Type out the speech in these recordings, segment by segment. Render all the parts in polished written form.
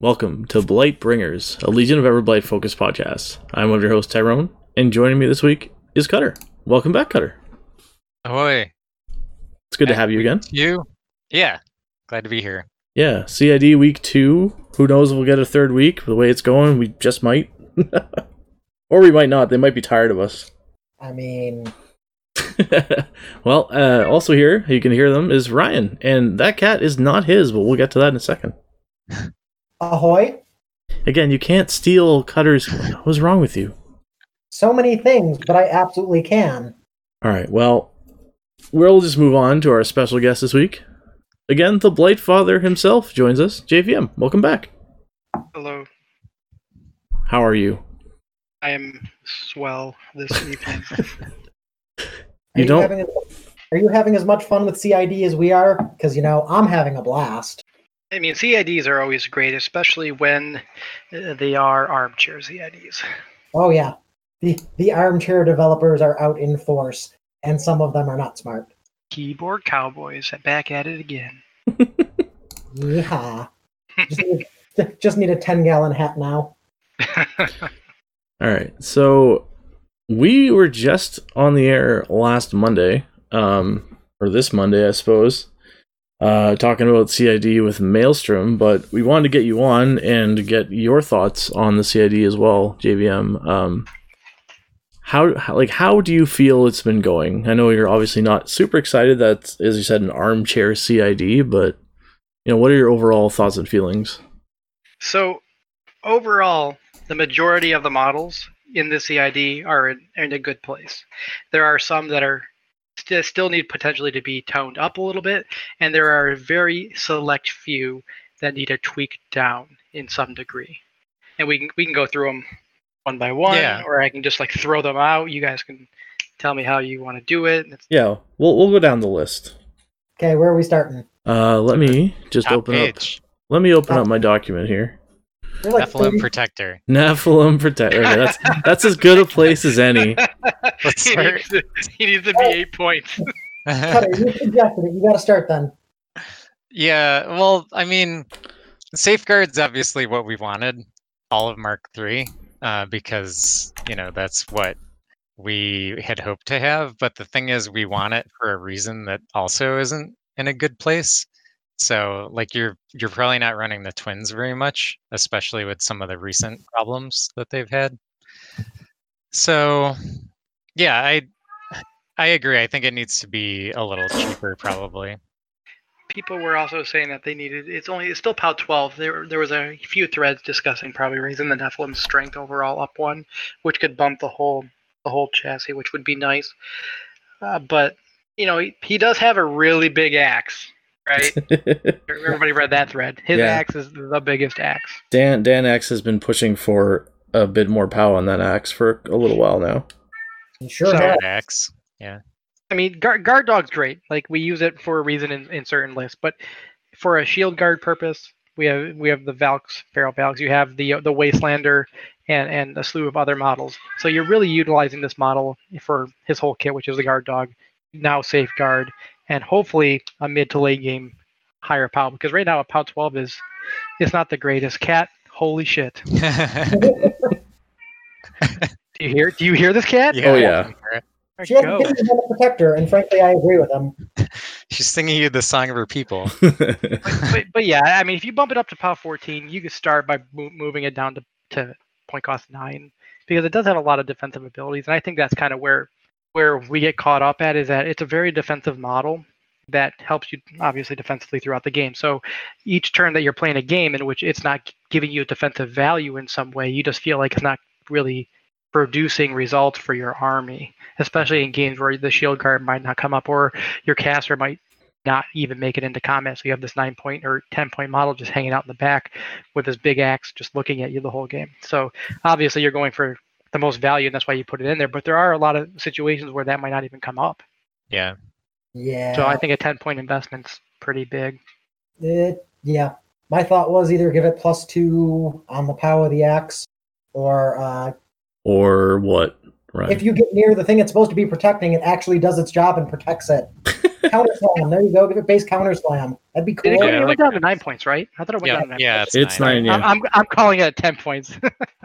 Welcome to Blight Bringers, a Legion of Everblight focused podcast. I'm one of your hosts, Tyrone, and joining me this week is Cutter. Welcome back, Cutter. Ahoy. It's good to have you again. You? Yeah, glad to be here. Yeah, CID week 2. Who knows if we'll get a third week. The way it's going, we just might. Or we might not. They might be tired of us. I mean... Well, also here, you can hear them, is Ryan. And that cat is not his, but we'll get to that in a second. Ahoy. Again, you can't steal Cutter's... What's wrong with you? So many things, but I absolutely can. Alright, well, we'll just move on to our special guest this week. Again, the Blight Father himself joins us. JVM, welcome back. Hello. How are you? I am swell this evening. Are you having as much fun with CID as we are? Because, I'm having a blast. I mean, CIDs are always great, especially when they are armchair CIDs. Oh, yeah. The armchair developers are out in force, and some of them are not smart. Keyboard cowboys back at it again. Yeehaw. Just need a 10-gallon hat now. Alright, so we were just on the air last Monday, or this Monday, I suppose, talking about CID with Maelstrom, but we wanted to get you on and get your thoughts on the CID as well, JVM. How do you feel it's been going? I know you're obviously not super excited that, as you said, an armchair CID, but what are your overall thoughts and feelings? So, overall, the majority of the models in the CID are in a good place. There are some that are still need potentially to be toned up a little bit, and there are a very select few that need a tweak down in some degree. And we can go through them one by one, or I can just throw them out. You guys can tell me how you want to do it. Yeah, we'll go down the list. Okay, where are we starting? Let me just open up. Let me open up my document here. Nephilim Protector. Nephilim Protector. Okay, that's as good a place as any. Let's start. He needs to be 8 points. Cutter, you suggested it. You got to start then. Yeah, well, I mean, Safeguard's obviously what we wanted, all of Mark III, because, that's what we had hoped to have. But the thing is, we want it for a reason that also isn't in a good place. So, you're probably not running the twins very much, especially with some of the recent problems that they've had. So, yeah, I agree. I think it needs to be a little cheaper, probably. People were also saying that they needed. It's still POW 12. There was a few threads discussing probably raising the Nephilim strength overall up one, which could bump the whole chassis, which would be nice. But he does have a really big axe. Right? Everybody read that thread. His axe is the biggest axe. Dan X has been pushing for a bit more power on that axe for a little while now. Sure. Axe. Yeah. I mean, guard dog's great. We use it for a reason in certain lists, but for a shield guard purpose, we have the Valks, Feral Valks. You have the Wastelander and a slew of other models. So you're really utilizing this model for his whole kit, which is the guard dog, now Safeguard, and hopefully a mid to late game higher POW, because right now a POW 12 is not the greatest. Cat, holy shit. Do you hear this, Cat? Yeah, oh yeah. She has a protector, and frankly, I agree with him. She's singing you the song of her people. but yeah, I mean, if you bump it up to POW 14, you could start by moving it down to point cost 9, because it does have a lot of defensive abilities, and I think that's kind of where we get caught up at, is that it's a very defensive model that helps you obviously defensively throughout the game. So each turn that you're playing a game in which it's not giving you a defensive value in some way, you just feel like it's not really producing results for your army, especially in games where the shield guard might not come up or your caster might not even make it into combat. So you have this 9-point or 10-point model just hanging out in the back with this big axe just looking at you the whole game. So obviously you're going for the most value, and that's why you put it in there. But there are a lot of situations where that might not even come up. Yeah. Yeah. So I think a 10-point investment's pretty big. Yeah. My thought was either give it +2 on the POW of the axe, or or what? Right. If you get near the thing it's supposed to be protecting, it actually does its job and protects it. Counter slam. There you go. Give it base counter slam. That'd be cool. It Yeah, went like- down to 9 points, right? I thought it went Yeah, down to 9 yeah, points. It's 9, yeah. I'm calling it 10 points.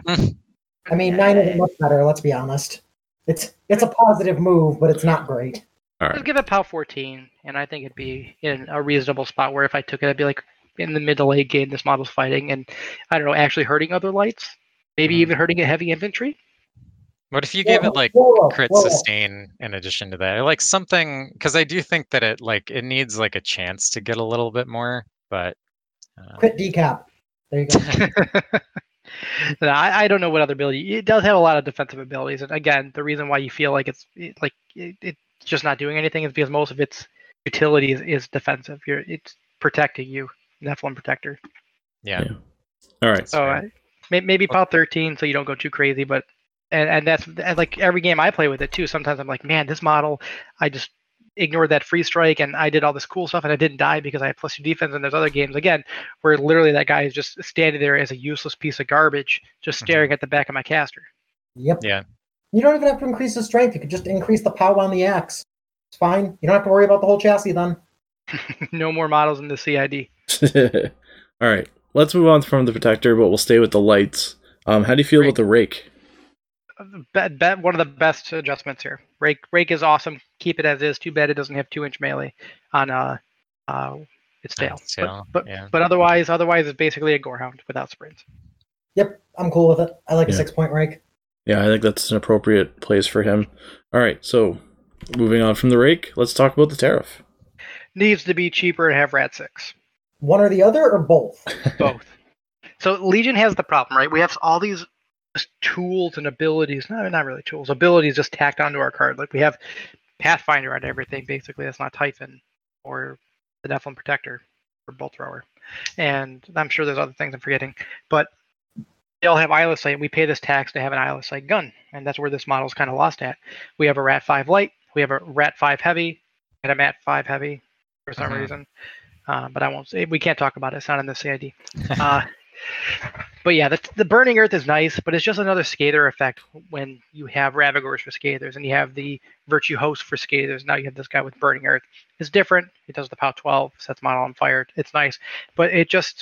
I mean, 9 isn't much better. Let's be honest. It's a positive move, but it's not great. All Let's right. give it POW 14, and I think it'd be in a reasonable spot where if I took it, I'd be like in the mid to late game. This model's fighting, and I don't know, actually hurting other lights, maybe Mhm. even hurting a heavy infantry. What if you gave it like Whoa, crit whoa. sustain in addition to that? Or, like something, because I do think that it needs like a chance to get a little bit more, but Crit decap. There you go. No, I don't know what other ability. It does have a lot of defensive abilities, and again, the reason why you feel like it's just not doing anything is because most of its utility is defensive. It's protecting you, Nephilim Protector. yeah. Yeah. All right. So maybe POW 13, so you don't go too crazy. But and that's like every game I play with it too. Sometimes I'm like, man, this model, I just ignored that free strike and I did all this cool stuff and I didn't die because I had +2 defense. And there's other games again where literally that guy is just standing there as a useless piece of garbage, just staring at the back of my caster. Yep. Yeah. You don't even have to increase the strength. You could just increase the POW on the axe. It's fine. You don't have to worry about the whole chassis then. No more models in the CID. All right. Let's move on from the protector, but we'll stay with the lights. How do you feel about the rake? One of the best adjustments here. Rake is awesome. Keep it as is. Too bad it doesn't have 2-inch melee on its tail. Its tail, But yeah. otherwise it's basically a Gorehound without sprints. Yep, I'm cool with it. I like a Yeah. 6-point rake. Yeah, I think that's an appropriate place for him. All right. So moving on from the rake, let's talk about the tariff. Needs to be cheaper and have Rat 6. One or the other, or both? Both. So Legion has the problem, right? We have all these just tools and abilities. No, not really tools. Abilities just tacked onto our card. Like we have Pathfinder on everything, basically. That's not Typhon or the Nephilim Protector or Bolt Thrower. And I'm sure there's other things I'm forgetting. But they all have Eyeless Sight. We pay this tax to have an Eyeless Sight gun. And that's where this model's kind of lost at. We have a Rat 5 Light. We have a Rat 5 Heavy and a Mat 5 Heavy for some reason. But I won't say. We can't talk about it. It's not in the CID. But yeah, the Burning Earth is nice, but it's just another Scather effect when you have Ravagors for Scathers and you have the Virtue Host for Scathers. Now you have this guy with Burning Earth. It's different. It does the POW 12, sets model on fire. It's nice, but it just...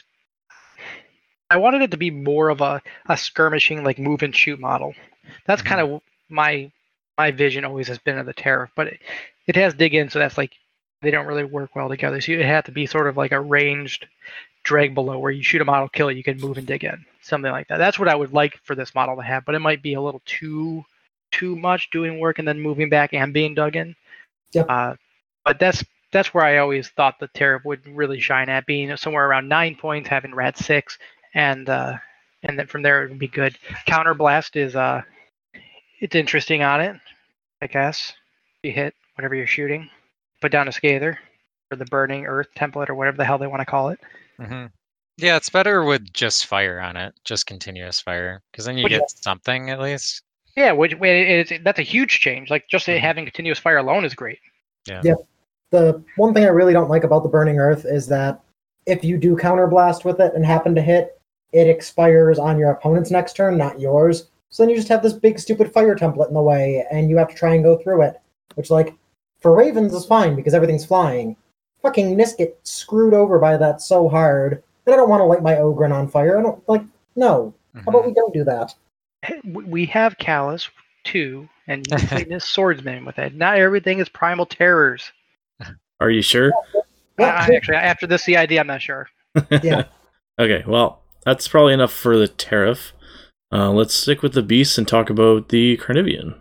I wanted it to be more of a skirmishing, like move and shoot model. That's kind of my vision always has been of the Tariff, but it has dig in, so that's like they don't really work well together. So it had to be sort of like a ranged drag below where you shoot a model, kill it, you can move and dig in, something like that. That's what I would like for this model to have, but it might be a little too much doing work and then moving back and being dug in. Yep. But that's where I always thought the Tariff would really shine at, being somewhere around 9 points, having Rat 6, and then from there it would be good. Counterblast is it's interesting on it, I guess. You hit whatever you're shooting, put down a Scather or the Burning Earth template or whatever the hell they want to call it. Yeah, it's better with just fire on it, just continuous fire, because then you get something at least. Yeah, that's a huge change. Like just having continuous fire alone is great. Yeah. The one thing I really don't like about the Burning Earth is that if you do counterblast with it and happen to hit, it expires on your opponent's next turn, not yours. So then you just have this big stupid fire template in the way, and you have to try and go through it. Which, like, for Ravens is fine because everything's flying. Fucking Nisk get screwed over by that so hard. And I don't want to light my Ogren on fire. I don't, like, no. How about we don't do that? We have Callus too, and you can play this swordsman with it. Not everything is primal terrors. Are you sure? Actually, after the CID, I'm not sure. Yeah. Okay, well, that's probably enough for the Tariff. Let's stick with the beasts and talk about the Carnivian.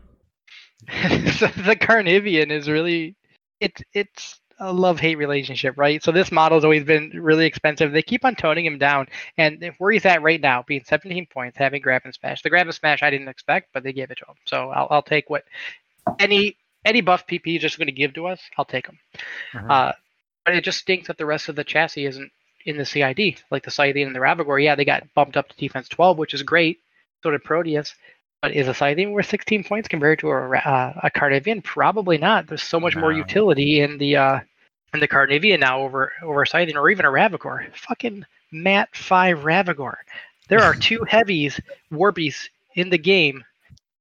So the Carnivian is really it's a love-hate relationship, right? So this model's always been really expensive. They keep on toning him down, and where he's at right now, being 17 points, having grab and smash. The grab and smash I didn't expect, but they gave it to him. So I'll take what any buff PP is just going to give to us. I'll take them. But it just stinks that the rest of the chassis isn't in the CID, like the Scythian and the Ravagor. Yeah, they got bumped up to defense 12, which is great. So did Proteus. But is a Scythian worth 16 points compared to a Carnivian? Probably not. There's so much more utility in the Carnivian now over a Scythian or even a Ravagor. Fucking Mat 5 Ravagor. There are two heavies, warpies in the game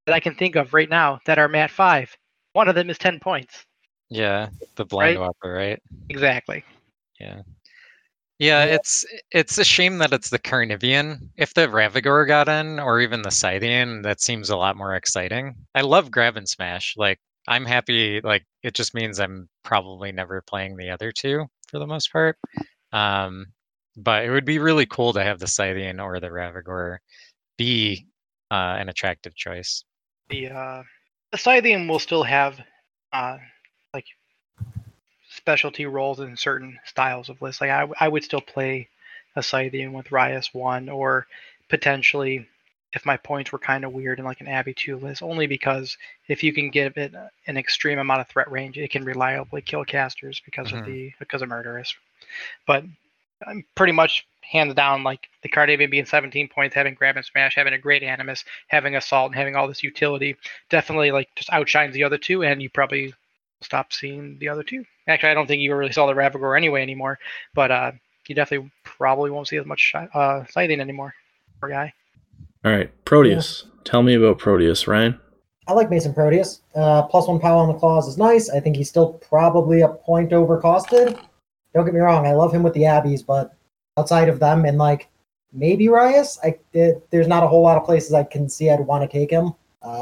that I can think of right now that are Mat 5. One of them is 10 points. Yeah, the Blind Right? Whopper, right? Exactly. Yeah, Yeah. it's a shame that it's the Carnivean. If the Ravagore got in, or even the Scythian, that seems a lot more exciting. I love Grab and Smash. Like, I'm happy. Like, it just means I'm probably never playing the other two for the most part. Um, but it would be really cool to have the Scythian or the Ravagore be an attractive choice. The Scythian will still have like specialty roles in certain styles of lists. Like I would still play a Scythian with Rias 1, or potentially if my points were kind of weird in like an Abbey 2 list, only because if you can give it an extreme amount of threat range, it can reliably kill casters because of Murderous. But I'm pretty much hands down, like the Cardavian being 17 points, having Grab and Smash, having a great Animus, having Assault, and having all this utility, definitely like just outshines the other two, and you probably stop seeing the other two. Actually, I don't think you really saw the Ravagore anyway anymore, but you definitely probably won't see as much Scythian anymore. Poor guy. All right, Proteus. Tell me about Proteus, Ryan. I like Mason Proteus. +1 power on the claws is nice. I think he's still probably a point overcosted. Don't get me wrong, I love him with the Abbeys, but outside of them and like maybe Rias, there's not a whole lot of places I can see I'd want to take him.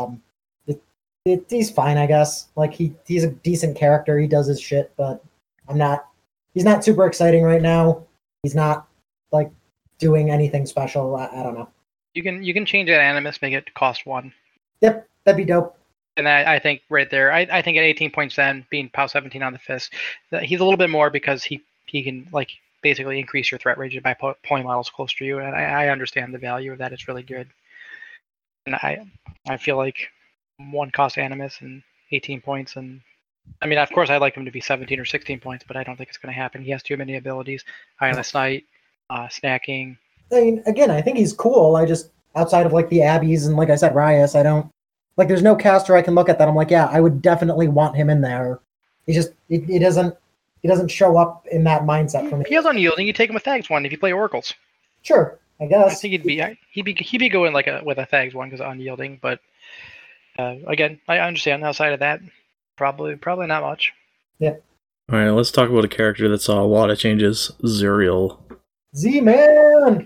He's fine, I guess. Like he's a decent character. He does his shit, but he's not super exciting right now. He's not like doing anything special. I don't know. You can change that Animus, make it cost 1. Yep, that'd be dope. And I think right there, I think at 18 points then, being POW 17 on the fist, he's a little bit more because he can like basically increase your threat range by pulling models close to you, and I understand the value of that. It's really good. And I feel like 1 cost Animus and 18 points, and I mean, of course, I'd like him to be 17 or 16 points, but I don't think it's going to happen. He has too many abilities. Eye on the Sight, snacking. I mean, again, I think he's cool. I just, outside of like the Abbeys and like I said, Rias, I don't, like there's no caster I can look at that I'm like, yeah, I would definitely want him in there. He just, he doesn't show up in that mindset for me. If he has unyielding, you take him with Thags 1 if you play Oracles. Sure, I guess. I think he'd be going like with a Thags 1 because unyielding, but again, I understand outside of that, probably not much. Yeah. All right, let's talk about a character that saw a lot of changes. Zuriel. Z-Man!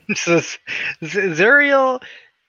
Zuriel,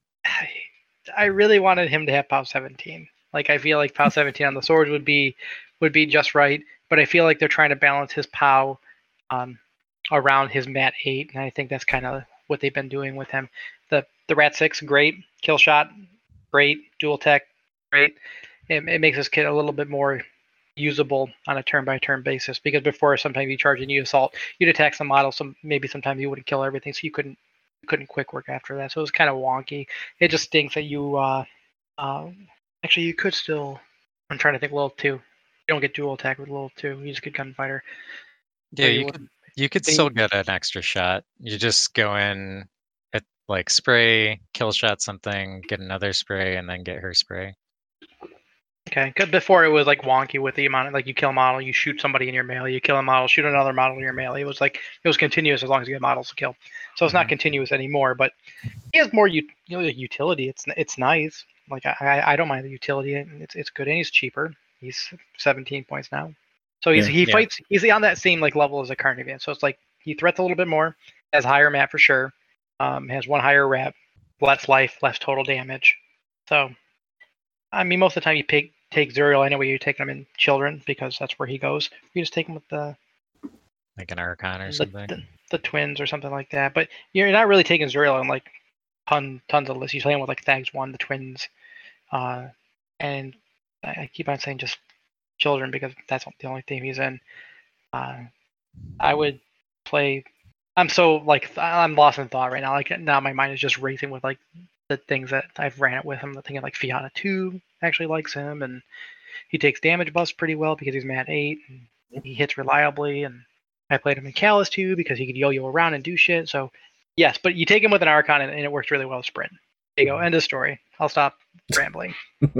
I really wanted him to have POW 17. Like, I feel like POW 17 on the swords would be just right, but I feel like they're trying to balance his POW around his Mat 8, and I think that's kind of what they've been doing with him. The Rat 6, great. Kill shot, great. Dual tech, great. It makes this kit a little bit more usable on a turn-by-turn basis, because before sometimes you charge and you assault, you'd attack some models, maybe sometimes you wouldn't kill everything, so you couldn't quick work after that. So it was kind of wonky. It just stinks that you actually you could still, I'm trying to think, level 2. You don't get dual attack with level 2. You just get gunfighter. Yeah, you could still get an extra shot. You just go in at like spray, kill shot something, get another spray, and then get her spray. Okay, because before it was like wonky with the amount of, like, you kill a model, you shoot somebody in your melee, you kill a model, shoot another model in your melee. It was continuous as long as you get models to kill. So it's not continuous anymore, but he has more utility. It's nice. Like I don't mind the utility. It's good, and he's cheaper. He's 17 points now. So he fights. He's on that same like level as a Carnivean. So it's like he threats a little bit more, has higher mat for sure, has 1 higher rep, less life, less total damage. So I mean, most of the time you take Zuriel anyway, you're taking him in Children because that's where he goes. You just take him with the like an Archon or something. The twins or something like that. But you're not really taking Zuriel in like tons of lists. You're playing with like Thags 1, the twins, and I keep on saying just Children because that's the only theme he's in. I would play. I'm lost in thought right now. Like now, my mind is just racing with like the things that I've ran it with him. Thinking like Fianna 2 actually likes him, and he takes damage buffs pretty well because he's Mat 8, and he hits reliably. And I played him in Callus 2 because he could yo-yo around and do shit. So yes, but you take him with an Archon, and it works really well with Sprint. There you go. End of story. I'll stop rambling.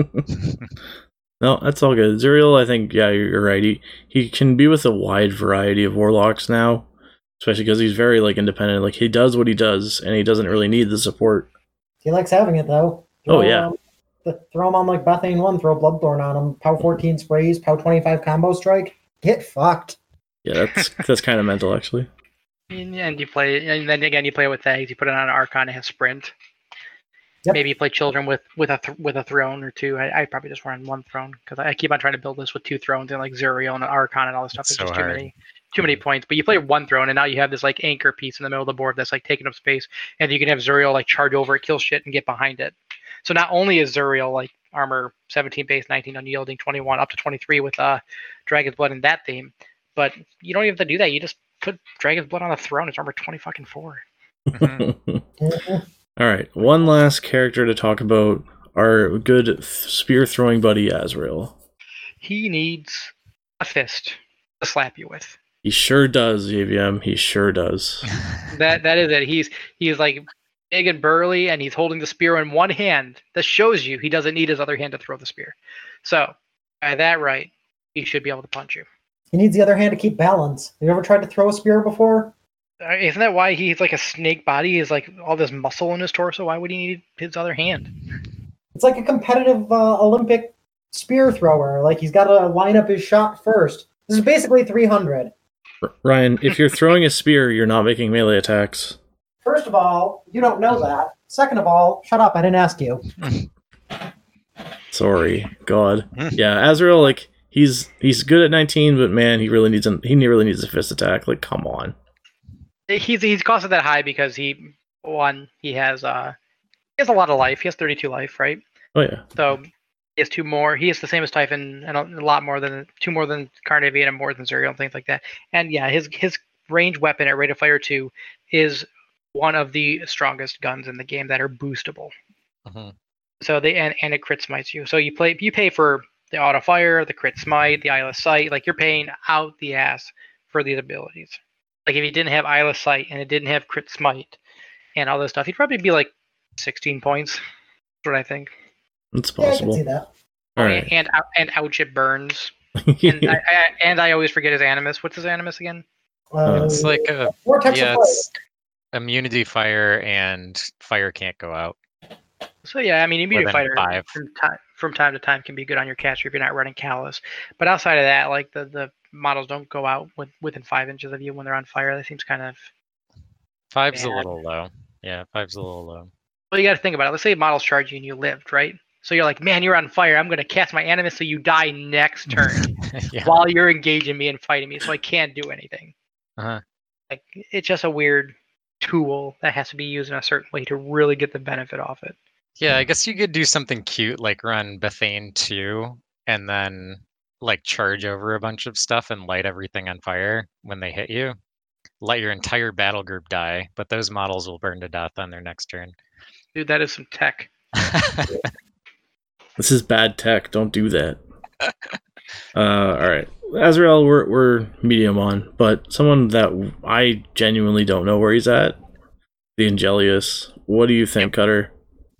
No, that's all good. Zuriel, I think, yeah, you're right. He can be with a wide variety of warlocks now, especially because he's very like independent. Like he does what he does, and he doesn't really need the support. He likes having it though. Yeah. Throw him on like Bethane 1, throw Bloodthorn on him, POW 14 sprays, POW 25 combo strike. Get fucked. Yeah, that's kind of mental, actually. And you play, and then again you play with Thags. You put it on an Archon and have Sprint. Yep. Maybe you play Children with a throne or two. I probably just run one throne because I keep on trying to build this with 2 thrones and like Zuriel and an Archon and all this stuff. It's It's so just hard. too many points. But you play 1 throne and now you have this like anchor piece in the middle of the board that's like taking up space, and you can have Zuriel like charge over it, kill shit, and get behind it. So not only is Zuriel like armor 17 base, 19 unyielding, 21 up to 23 with Dragon's Blood in that theme, but you don't even have to do that. You just put Dragon's Blood on the throne. It's armor 20 fucking 4. Mhm. All right, one last character to talk about. Our good spear throwing buddy Azrael. He needs a fist to slap you with. He sure does, JVM. He sure does. That is it. He's like big and burly, and he's holding the spear in one hand. That shows you he doesn't need his other hand to throw the spear. So, by that right, he should be able to punch you. He needs the other hand to keep balance. Have you ever tried to throw a spear before? Isn't that why he's like a snake body? He's like all this muscle in his torso. Why would he need his other hand? It's like a competitive Olympic spear thrower. Like he's got to line up his shot first. This is basically 300. Ryan, if you're throwing a spear, you're not making melee attacks. First of all, you don't know that. Second of all, shut up. I didn't ask you. Sorry, God. Yeah, Azrael, like he's good at 19, but man, he really needs a fist attack. Like, come on. He's costed that high because he has a lot of life. He has 32 life, right? Oh yeah. So he has 2 more. He has the same as Typhon and a lot more than 2 more than Carnivia and more than Zuriel and things like that. And yeah, his ranged weapon at rate of fire 2 is one of the strongest guns in the game that are boostable. Mhm. So and it crit smites you. So you pay for the auto fire, the crit smite, the eyeless sight. Like you're paying out the ass for these abilities. Like if he didn't have eyeless sight and it didn't have crit smite and all this stuff, he'd probably be like 16 points. That's what I think. It's Yeah, I can possible. see that. All right. And ouch, it burns. And I always forget his animus. What's his animus again? It's like a Vortex of it's immunity fire, and fire can't go out. So yeah, I mean, immediate Within fighter 5. from time to time can be good on your caster if you're not running Callus. But outside of that, like the models don't go out within 5 inches of you when they're on fire. That seems kind of 5's a bad. little low. Yeah, 5's a little low. Well, you got to think about it. Let's say models charge you and you lived, right? So you're like, man, you're on fire. I'm going to cast my animus so you die next turn Yeah. while you're engaging me and fighting me. So I can't do anything. Uh-huh. Like it's just a weird tool that has to be used in a certain way to really get the benefit off it. Yeah, I guess you could do something cute like run Bethane 2 and then like charge over a bunch of stuff and light everything on fire when they hit you. Let your entire battle group die, but those models will burn to death on their next turn. Dude, that is some tech. This is bad tech. Don't do that. All right, Azrael, we're medium on, but someone that I genuinely don't know where he's at, the Angelius. What do you think, Cutter?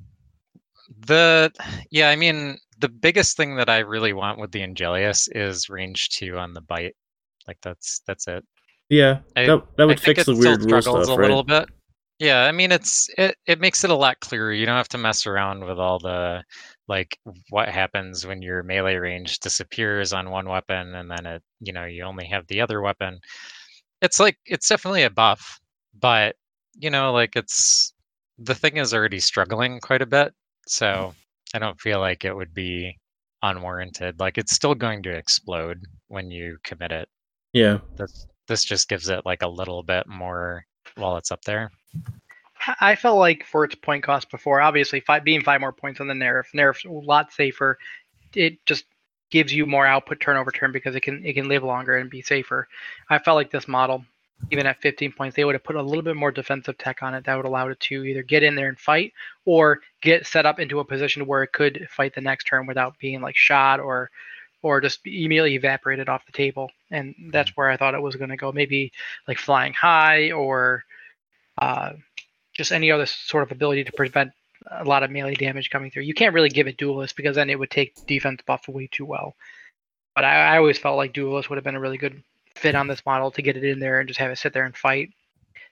I mean, the biggest thing that I really want with the Angelius is range 2 on the bite. Like that's it. Yeah, that would fix the weird rule struggles stuff, a little right? bit. Yeah, I mean it makes it a lot clearer. You don't have to mess around with all the like what happens when your melee range disappears on one weapon and then it you only have the other weapon. It's definitely a buff, but like the thing is already struggling quite a bit, so I don't feel like it would be unwarranted. Like it's still going to explode when you commit it. Yeah. This just gives it like a little bit more while it's up there. I felt like for its point cost before, obviously being 5 more points on the Nerf's a lot safer. It just gives you more output turn over turn because it can live longer and be safer. I felt like this model, even at 15 points, they would have put a little bit more defensive tech on it that would allow it to either get in there and fight or get set up into a position where it could fight the next turn without being like shot or just immediately evaporated off the table. And that's where I thought it was going to go. Maybe like flying high or just any other sort of ability to prevent a lot of melee damage coming through. You can't really give it Duelist because then it would take defense buff way too well. But I always felt like Duelist would have been a really good fit on this model to get it in there and just have it sit there and fight.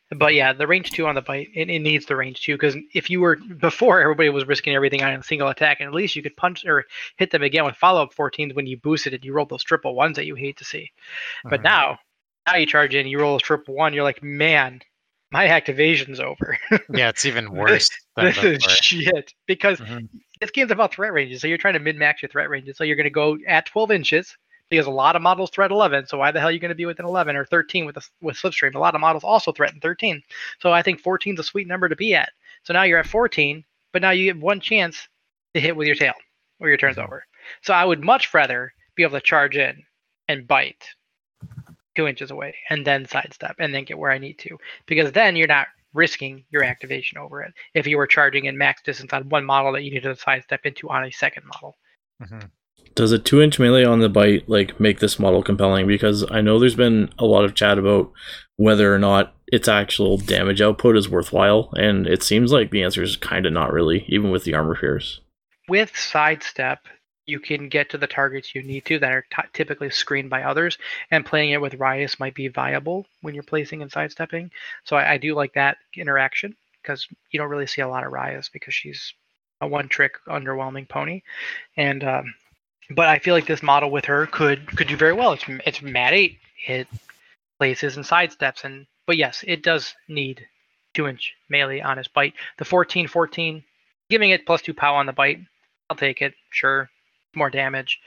But yeah, the range 2 on the bite, it needs the range 2 because if you were before, everybody was risking everything on a single attack, and at least you could punch or hit them again with follow-up 14s when you boosted it. You rolled those triple ones that you hate to see. But now you charge in, you roll a triple one, you're like, man, my activation's over. Yeah, it's even worse than This is before. shit because Mhm. this game's about threat ranges, so you're trying to min-max your threat ranges. So you're going to go at 12 inches because a lot of models threat 11. So why the hell are you going to be within 11 or 13 with Slipstream? A lot of models also threaten 13. So I think 14 is a sweet number to be at. So now you're at 14, but now you get one chance to hit with your tail or your turn's over. So I would much rather be able to charge in and bite 2 inches away and then sidestep and then get where I need to, because then you're not risking your activation over it if you were charging in max distance on one model that you needed to sidestep into on a second model. Mhm. Does a 2-inch melee on the bite like make this model compelling? Because I know there's been a lot of chat about whether or not its actual damage output is worthwhile, and it seems like the answer is kind of not really, even with the armor pierce. With sidestep, you can get to the targets you need to that are typically screened by others, and playing it with Rias might be viable when you're placing and sidestepping. So I do like that interaction because you don't really see a lot of Rias because she's a one-trick underwhelming pony, and but I feel like this model with her could do very well. It's mat 8. It places and sidesteps, but yes, it does need 2-inch melee on his bite. The 14, giving it +2 pow on the bite, I'll take it. Sure, more damage.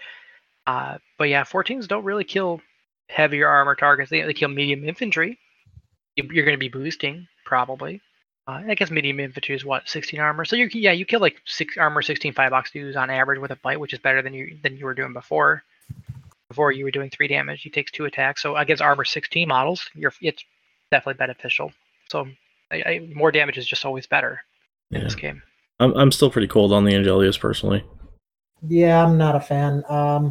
But yeah, 14s don't really kill heavier armor targets. They kill medium infantry. You're going to be boosting probably. I guess medium infantry is what, 16 armor. So you kill like 6 armor, 16 5-box dudes on average with a bite, which is better than you were doing before. Before you were doing 3 damage, he takes 2 attacks. So against armor 16 models, it's definitely beneficial. So more damage is just always better in this game. I'm still pretty cold on the Angelius personally. Yeah, I'm not a fan.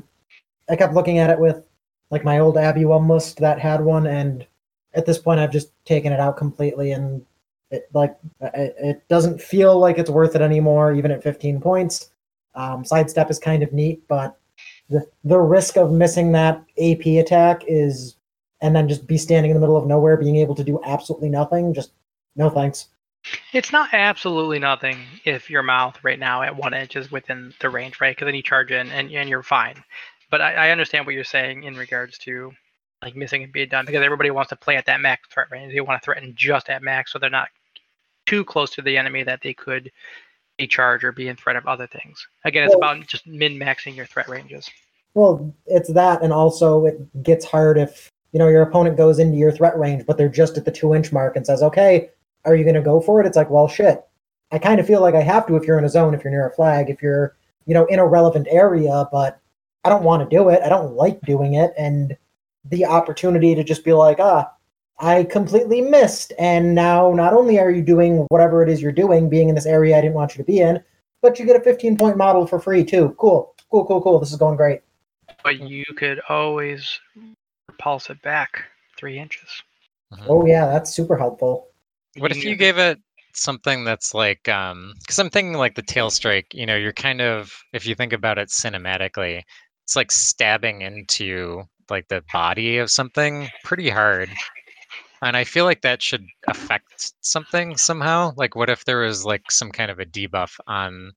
I kept looking at it with like my old Abby one list that had one, and at this point I've just taken it out completely, and it doesn't feel like it's worth it anymore, even at 15 points. Sidestep is kind of neat, but the risk of missing that AP attack is, and then just be standing in the middle of nowhere, being able to do absolutely nothing. Just no thanks. It's not absolutely nothing if your mouth right now at 1 inch is within the range, right? Because then you charge in and you're fine. But I understand what you're saying in regards to like missing and being done, because everybody wants to play at that max threat range. They want to threaten just at max, so they're not too close to the enemy that they could be charged or be in threat of other things. Again, it's about just min-maxing your threat ranges. Well, it's that, and also it gets hard if your opponent goes into your threat range, but they're just at the 2-inch mark and says, "Okay, are you going to go for it?" It's like, well, shit. I kind of feel like I have to if you're in a zone, if you're near a flag, if you're in a relevant area, but I don't want to do it. I don't like doing it, and the opportunity to just be like, I completely missed, and now not only are you doing whatever it is you're doing, being in this area I didn't want you to be in, but you get a 15-point model for free too. Cool. This is going great. But you could always repulse it back 3 inches. Oh yeah, that's super helpful. What if you gave it something that's like, because I'm thinking like the tail strike, you're kind of, if you think about it cinematically, it's like stabbing into like the body of something pretty hard. And I feel like that should affect something somehow. Like what if there was like some kind of a debuff on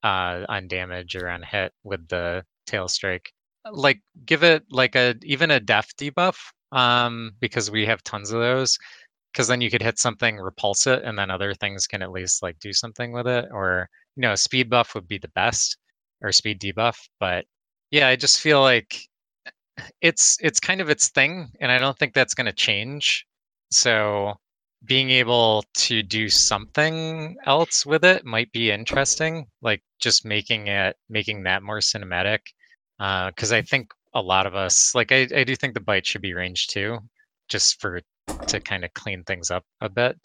damage or on hit with the tail strike? Like give it like even a death debuff, because we have tons of those. Because then you could hit something, repulse it, and then other things can at least like do something with it. Or a speed buff would be the best, or speed debuff. But yeah, I just feel like it's kind of its thing, and I don't think that's going to change. So being able to do something else with it might be interesting, like just making that more cinematic. Because I think a lot of us, like I do think the bite should be range 2, just to kind of clean things up a bit.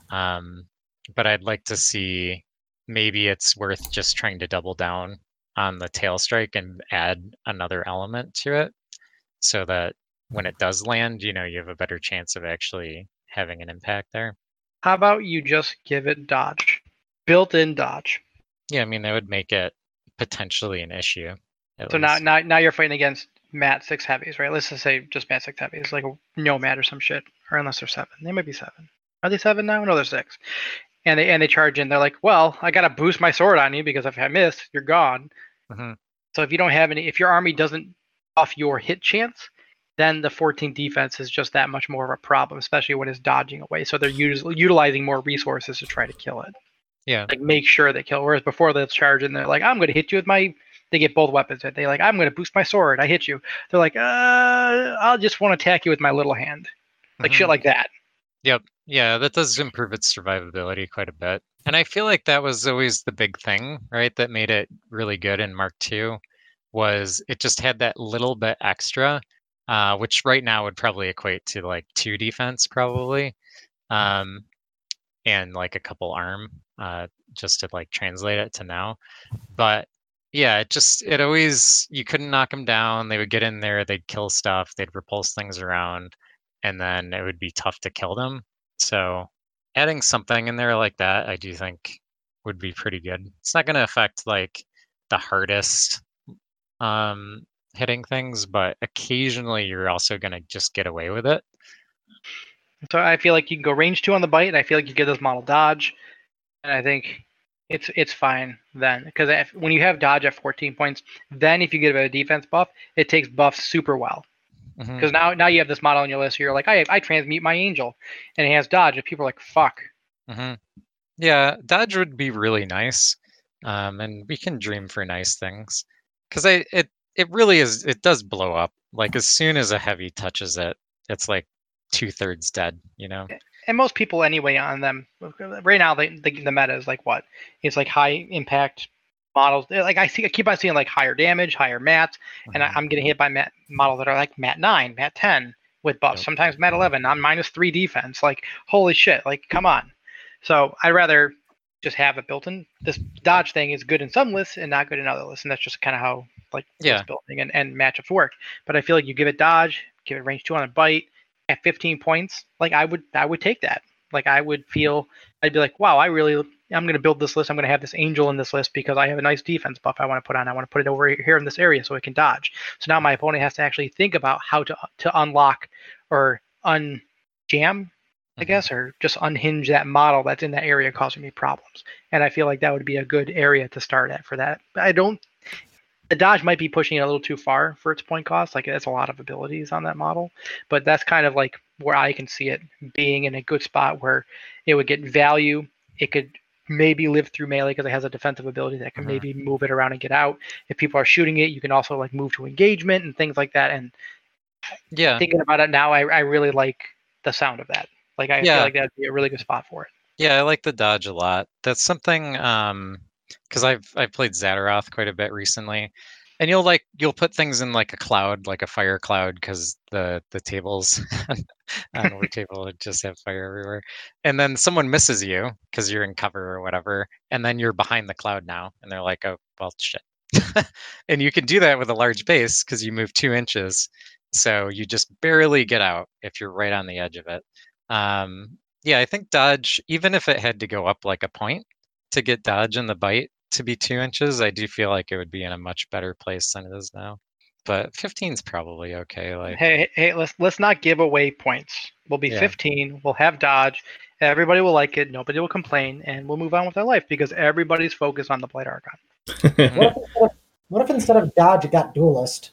But I'd like to see, maybe it's worth just trying to double down on the tail strike and add another element to it, so that when it does land, you have a better chance of actually having an impact there. How about you just give it dodge? Built-in dodge. Yeah, I mean, that would make it potentially an issue. So now you're fighting against mat 6 heavies, right? Let's just say just mat 6 heavies, like a nomad or some shit, or unless they're 7. They might be 7. Are they 7 now? No, they're 6. And they charge in. They're like, well, I gotta boost my sword on you because if I miss, you're gone. Mm-hmm. So if you don't have any, if your army doesn't buff your hit chance, then the 14 defense is just that much more of a problem, especially when it's dodging away. So they're utilizing more resources to try to kill it. Yeah. Like make sure they kill. Whereas before they'll charge and they're like, I'm gonna hit you with my. They get both weapons. They like, I'm gonna boost my sword. I hit you. They're like, I'll just want to attack you with my little hand, like shit like that. Yep. Yeah, that does improve its survivability quite a bit. And I feel like that was always the big thing, right? That made it really good in Mark II was it just had that little bit extra, which right now would probably equate to like 2 defense probably. And like a couple arm, just to like translate it to now. But yeah, it always, you couldn't knock them down. They would get in there, they'd kill stuff, they'd repulse things around, and then it would be tough to kill them. So adding something in there like that, I do think would be pretty good. It's not going to affect like the hardest hitting things, but occasionally you're also going to just get away with it. So I feel like you can go range 2 on the bite, and I feel like you give this model dodge, and I think it's fine then. Because when you have dodge at 14 points, then if you give it a defense buff, it takes buffs super well. Because now you have this model on your list, you're like, I transmute my angel, and it has dodge, and people are like, fuck. Yeah, dodge would be really nice, and we can dream for nice things. Because it really is, it does blow up. Like as soon as a heavy touches it, it's like 2/3 dead, you know? And most people anyway on them, right now the meta is like what? It's like high impact models. Like I keep on seeing like higher damage, higher mat, and I'm getting hit by models that are like mat 9, mat 10 with buffs. Yep. Sometimes mat 11 on -3 defense. Like holy shit! Like come on. So I'd rather just have it built in. This dodge thing is good in some lists and not good in other lists, and that's just kind of how like list building and matchups work. But I feel like you give it dodge, give it range 2 on a bite at 15 points. Like I would take that. Like I would feel, I'd be like, wow, I'm going to build this list. I'm going to have this angel in this list because I have a nice defense buff I want to put on. I want to put it over here in this area so it can dodge. So now my opponent has to actually think about how to unlock or unjam, I guess, or just unhinge that model that's in that area causing me problems. And I feel like that would be a good area to start at for that. The dodge might be pushing it a little too far for its point cost. Like it's a lot of abilities on that model, but that's kind of like where I can see it being in a good spot where it would get value. It could maybe live through melee because it has a defensive ability that can maybe move it around and get out. If people are shooting it, you can also like move to engagement and things like that. And thinking about it now, I really like the sound of that. Like I feel like that'd be a really good spot for it. Yeah, I like the dodge a lot. That's something because I've played Zadaroth quite a bit recently, and you'll put things in like a cloud, like a fire cloud, because the tables on our table would just have fire everywhere, and then someone misses you because you're in cover or whatever, and then you're behind the cloud now, and they're like, oh well, shit. And you can do that with a large base because you move 2 inches, so you just barely get out if you're right on the edge of it. Yeah, I think dodge, even if it had to go up like a point to get dodge in the bite to be 2 inches, I do feel like it would be in a much better place than it is now. But 15 is probably okay. Like, hey, let's not give away points. We'll be 15. We'll have dodge. Everybody will like it. Nobody will complain, and we'll move on with their life because everybody's focused on the Blight Archon. What if instead of dodge, it got duelist?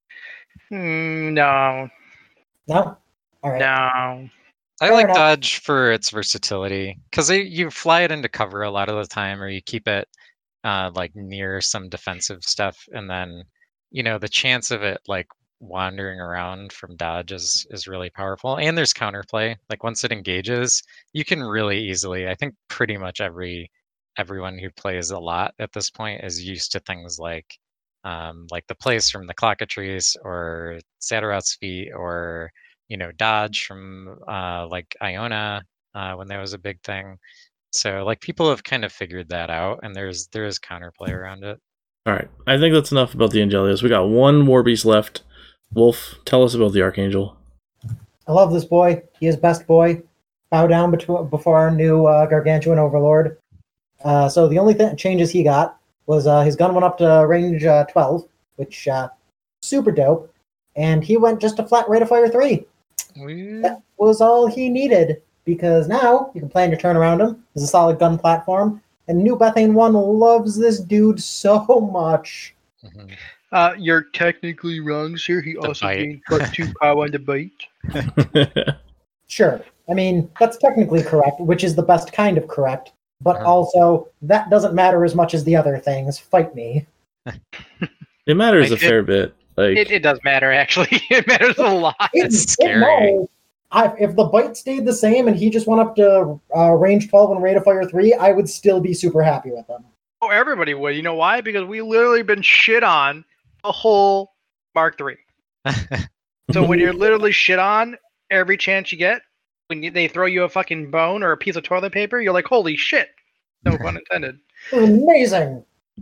No. No. All right. No. I like dodge for its versatility because you fly it into cover a lot of the time, or you keep it like near some defensive stuff, and then the chance of it like wandering around from dodge is really powerful. And there's counterplay. Like once it engages, you can really easily. I think pretty much everyone who plays a lot at this point is used to things like the plays from the Clockatrice or Zadaroth's Feet or dodge from like Iona when that was a big thing. So like people have kind of figured that out, and there is counterplay around it. All right, I think that's enough about the Angelios. We got one war beast left. Wolf, tell us about the Archangel. I love this boy. He is best boy. Bow down before our new Gargantuan Overlord. So the only changes he got was his gun went up to range 12, which super dope, and he went just a flat rate of fire 3. That was all he needed. because now you can plan your turn around him. There's a solid gun platform, and New Bethane 1 loves this dude so much. Mhm. You're technically wrong, sir. He also bite. gained +2 power on the bite. Sure, I mean, that's technically correct, which is the best kind of correct, but also, that doesn't matter as much as the other things. Fight me. It matters I a fair bit. Like It does matter, actually. It matters a lot. It's scary. No, if the bite stayed the same and he just went up to range 12 and rate of fire 3, I would still be super happy with him. Oh, everybody would. You know why? Because we literally been shit on the whole Mark III. So when you're literally shit on every chance you get, they throw you a fucking bone or a piece of toilet paper, you're like, holy shit. No pun intended. It was amazing.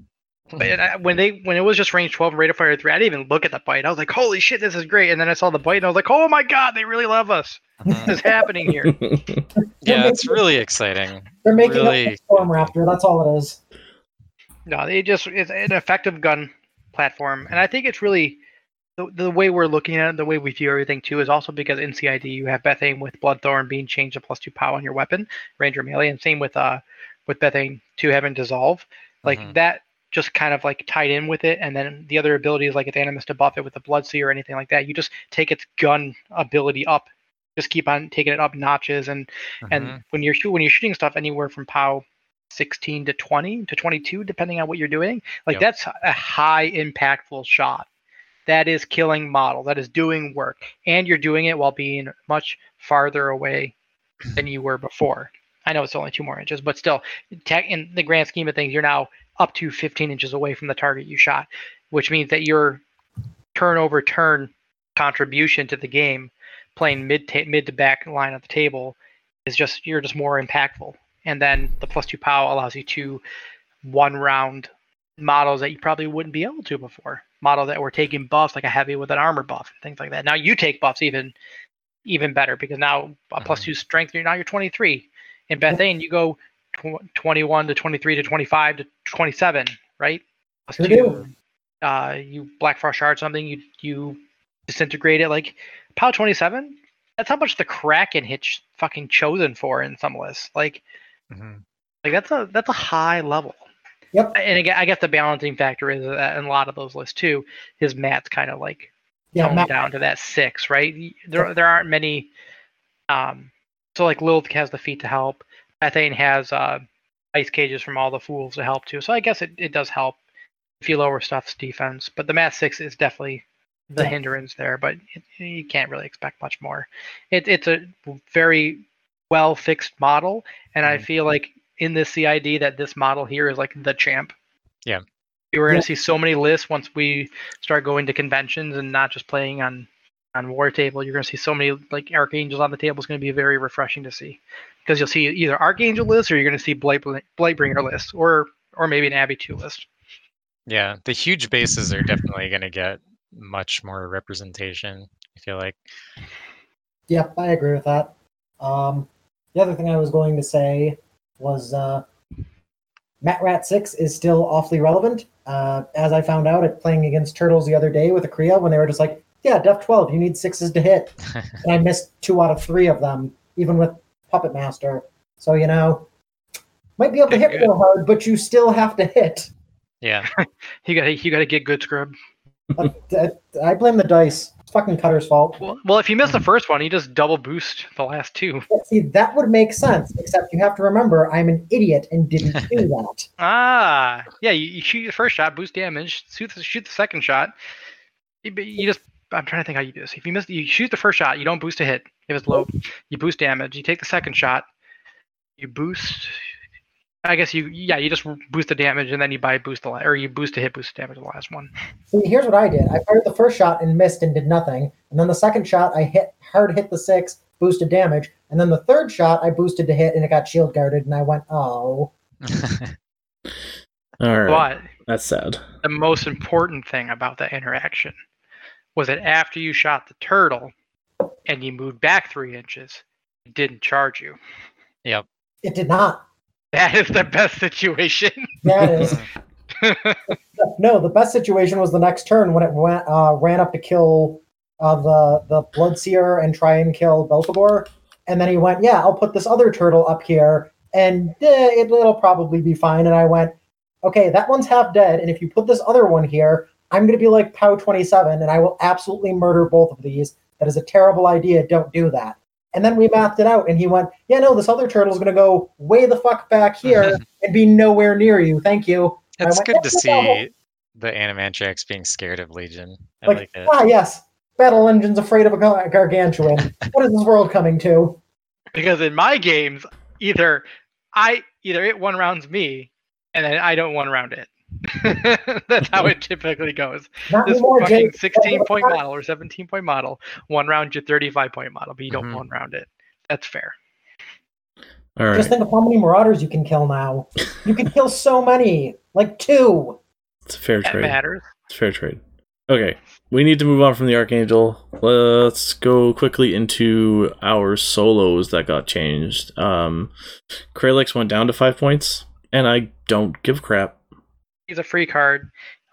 But when it was just range 12 and rate of fire 3, I didn't even look at the bite. I was like, holy shit, this is great. And then I saw the bite and I was like, oh my god, they really love us. What is happening here? Yeah, it's really exciting. They're making Really- up the Storm Raptor. That's all it is. No, it's an effective gun platform. And I think it's really the way we're looking at it, the way we view everything too, is also because in CID you have Bethane with Bloodthorn being changed to +2 power on your weapon, Ranger melee, and same with Bethane 2 having Dissolve. Like Mhm. that just kind of like tied in with it, and then the other abilities like its Animus to buff it with the Bloodseer or anything like that, you just take its gun ability up, just keep on taking it up notches, and Mhm. when you're shooting stuff anywhere from POW 16 to 20 to 22, depending on what you're doing, like Yep. that's a high impactful shot. That is killing model. That is doing work, and you're doing it while being much farther away than you were before. I know it's only 2 more inches, but still, in the grand scheme of things, you're now up to 15 inches away from the target you shot, which means that your turn over turn contribution to the game, playing mid to back line of the table, is you're just more impactful. And then the +2 POW allows you to one round models that you probably wouldn't be able to before. Models that were taking buffs, like a heavy with an armor buff, things like that. Now you take buffs even better, because now a +2 strength, now you're 23. In Bethane, you go 21 to 23 to 25 to 27, right? Sure +2, you Black Frost Shard something, you disintegrate it. Like POW 27, that's how much the Kraken hits fucking chosen for in some lists. Like Mhm. that's a high level. Yep. And again, I guess the balancing factor is that in a lot of those lists too, his mat's kind of like Yeah, toned Matt, down to that 6, right? There aren't many. So like Lilith has the feet to help. Bethane has ice cages from all the fools to help too. So I guess it does help if you lower stuff's defense. But the Mat 6 is definitely the Yeah. hindrance there. But you can't really expect much more. It's a very well fixed model, and I Mhm. feel like in this CID that this model here is like the champ. Yeah. We're going Yeah. to see so many lists once we start going to conventions and not just playing on War Table. You're going to see so many like Archangels on the table. It's going to be very refreshing to see, because you'll see either Archangel lists or you're going to see Blightbringer lists, or maybe an Abbey 2 list. Yeah, the huge bases are definitely going to get much more representation, I feel like. yeah, I agree with that. The other thing I was going to say was Matt Rat 6 is still awfully relevant. As I found out at playing against Turtles the other day with a Kriya, when they were just like, yeah, Def 12, you need 6s to hit. And I missed 2 out of 3 of them, even with Puppet Master. So, might be able to hit Good. real hard, but you still have to hit. Yeah. You got to get good scrub. I blame the dice. It's fucking Cutter's fault. Well, if you miss the first one, you just double boost the last 2. See, that would make sense, except you have to remember I'm an idiot and didn't do that. Yeah, you shoot the first shot, boost damage, shoot the second shot. You just, I'm trying to think how you do this. If you shoot the first shot, you don't boost a hit. If it's low, you boost damage. You take the second shot, you boost. I guess you just boost the damage, and then you boost you boost a hit, boost damage the last one. See, here's what I did. I fired the first shot and missed and did nothing. And then the second shot, I hit the 6, boosted damage. And then the third shot, I boosted to hit, and it got shield guarded. And I went, oh. All right. But That's sad. the most important thing about that interaction was that after you shot the turtle and you moved back 3 inches, it didn't charge you. Yep. It did not. That is the best situation. That is. No, the best situation was the next turn when it ran up to kill the Bloodseer and try and kill Belphegor. And then he went, yeah, I'll put this other turtle up here, and it'll probably be fine. And I went, okay, that one's half dead, and if you put this other one here, I'm going to be like POW 27, and I will absolutely murder both of these. That is a terrible idea. Don't do that. And then we mapped it out, and he went, yeah, no, this other turtle's going to go way the fuck back here and be nowhere near you. Thank you. It's went, good to no. see the Animantrax being scared of Legion. I like it. Yes, Battle Engine's afraid of a gargantuan. What is this world coming to? Because in my games, either it one rounds me, and then I don't one round it. That's how it typically goes. Not This anymore, fucking Jake. 16-point model or 17-point model, one round your 35-point model, but you don't one round it. That's fair. All right. Just think of how many Marauders you can kill now. You can kill so many, like 2. It's a fair That trade. matters. It's a fair trade. Okay, we need to move on from the Archangel. Let's go quickly into our solos that got changed. Kralix went down to 5 points, and I don't give a crap. He's a free card.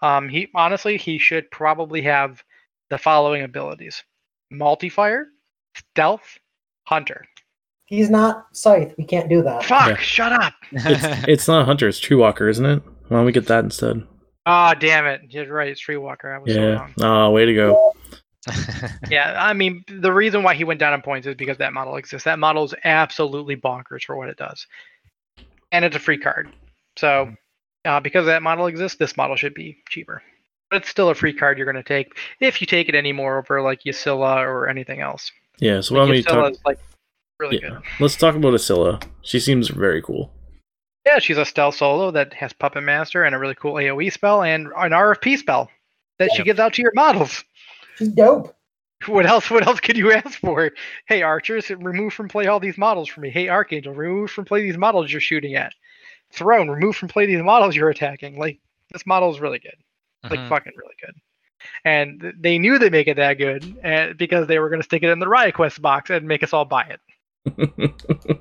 He should probably have the following abilities: Multi-fire, Stealth, Hunter. He's not Scythe. We can't do that. Fuck! Yeah. Shut up! It's not Hunter, it's Tree Walker, isn't it? Why don't we get that instead? Ah, damn it! You're right. It's Tree Walker. I was so Yeah. wrong. Oh, way to go. Yeah, I mean, the reason why he went down in points is because that model exists. That model is absolutely bonkers for what it does, and it's a free card. So, because that model exists, this model should be cheaper. But it's still a free card you're going to take if you take it anymore over like Ysilla or anything else. Yeah, so why don't we talk... Ysilla's like really good. Let's talk about Ysilla. She seems very cool. Yeah, she's a stealth solo that has Puppet Master and a really cool AoE spell and an RFP spell that she gives out to your models. She's dope. What else could you ask for? Hey, archers, remove from play all these models for me. Hey, Archangel, remove from play these models you're shooting at. Throne, remove from play these models you're attacking. Like, this model is really good. Like, fucking really good. And they knew they'd make it that good because they were going to stick it in the Riot Quest box and make us all buy it.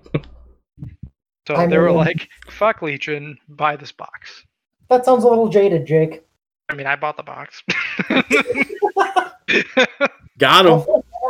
So they were like, fuck Legion, buy this box. That sounds a little jaded, Jake. I mean, I bought the box. Got him.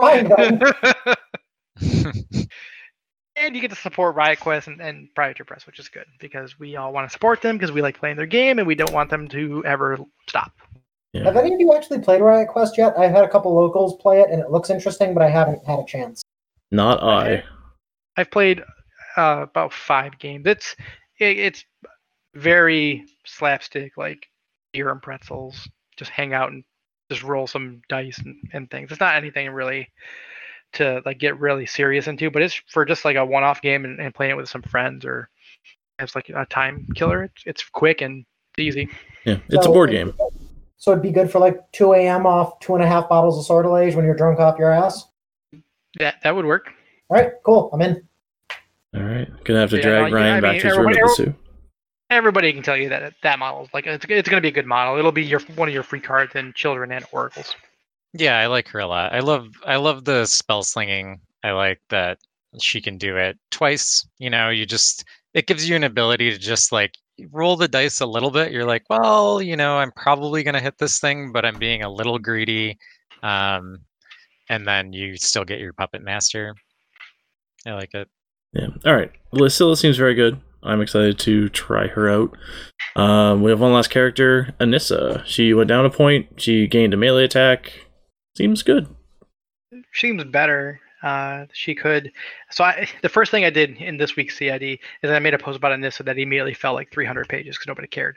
And you get to support Riot Quest and Privateer Press, which is good because we all want to support them because we like playing their game and we don't want them to ever stop. Yeah. Have any of you actually played Riot Quest yet? I've had a couple locals play it and it looks interesting, but I haven't had a chance. Not I. I've played about 5 games. It's very slapstick, like beer and pretzels. Just hang out and just roll some dice and things. It's not anything really to like get really serious into, but it's for just like a one-off game and playing it with some friends or as like a time killer. It's quick and easy. Yeah, it's a board game. So it'd be good for like 2 a.m. off 2.5 bottles of Sortilege when you're drunk off your ass? That would work. All right, cool. I'm in. All right, gonna have to drag Ryan back to his room with Sue. Everybody can tell you that model is like it's gonna be a good model. It'll be one of your free cards in Children and Oracles. Yeah, I like her a lot. I love the spell slinging. I like that she can do it twice. You know, it gives you an ability to just like roll the dice a little bit. You're like, well, you know, I'm probably gonna hit this thing, but I'm being a little greedy. And then you still get your Puppet Master. I like it. Yeah. All right. Ysilla seems very good. I'm excited to try her out. We have one last character, Anissa. She went down a point. She gained a melee attack. Seems good. Seems better. She could. So the first thing I did in this week's CID is I made a post about Anissa that immediately fell like 300 pages because nobody cared.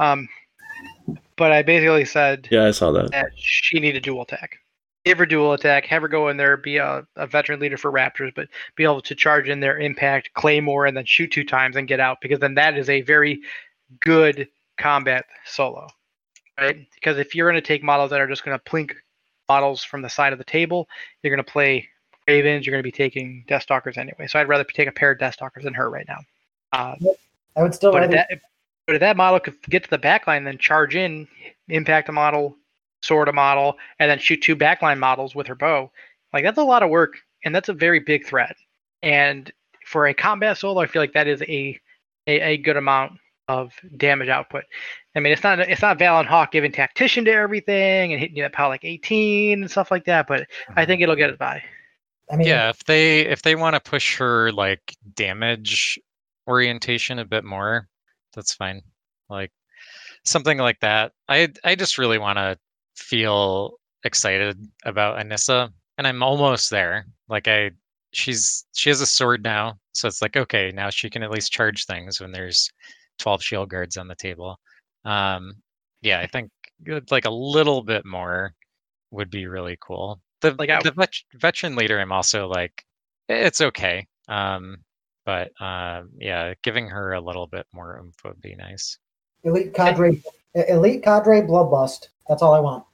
But I basically said, yeah, I saw that she needed dual attack. Give her dual attack, have her go in there, be a veteran leader for Raptors, but be able to charge in their impact, claymore, and then shoot 2 times and get out, because then that is a very good combat solo, right? Because if you're going to take models that are just going to plink models from the side of the table, you're going to play Ravens, you're going to be taking Deathstalkers anyway. So I'd rather take a pair of Deathstalkers than her right now. I would still But rather... if that model could get to the backline, then charge in, impact a model, sword a model, and then shoot 2 backline models with her bow. Like, that's a lot of work, and that's a very big threat. And for a combat solo, I feel like that is a good amount of damage output. I mean, it's not Valen Hawk giving Tactician to everything and hitting you at power like 18 and stuff like that, but I think it'll get it by. I mean, Yeah, if they want to push her like damage orientation a bit more, that's fine. Like something like that. I just really want to feel excited about Anissa, and I'm almost there. Like she has a sword now, so it's like okay, now she can at least charge things when there's 12 shield guards on the table. Yeah, I think like a little bit more would be really cool. Like Veteran leader, I'm also like, it's okay. But yeah, giving her a little bit more oomph would be nice. elite cadre bloodlust. That's all I want.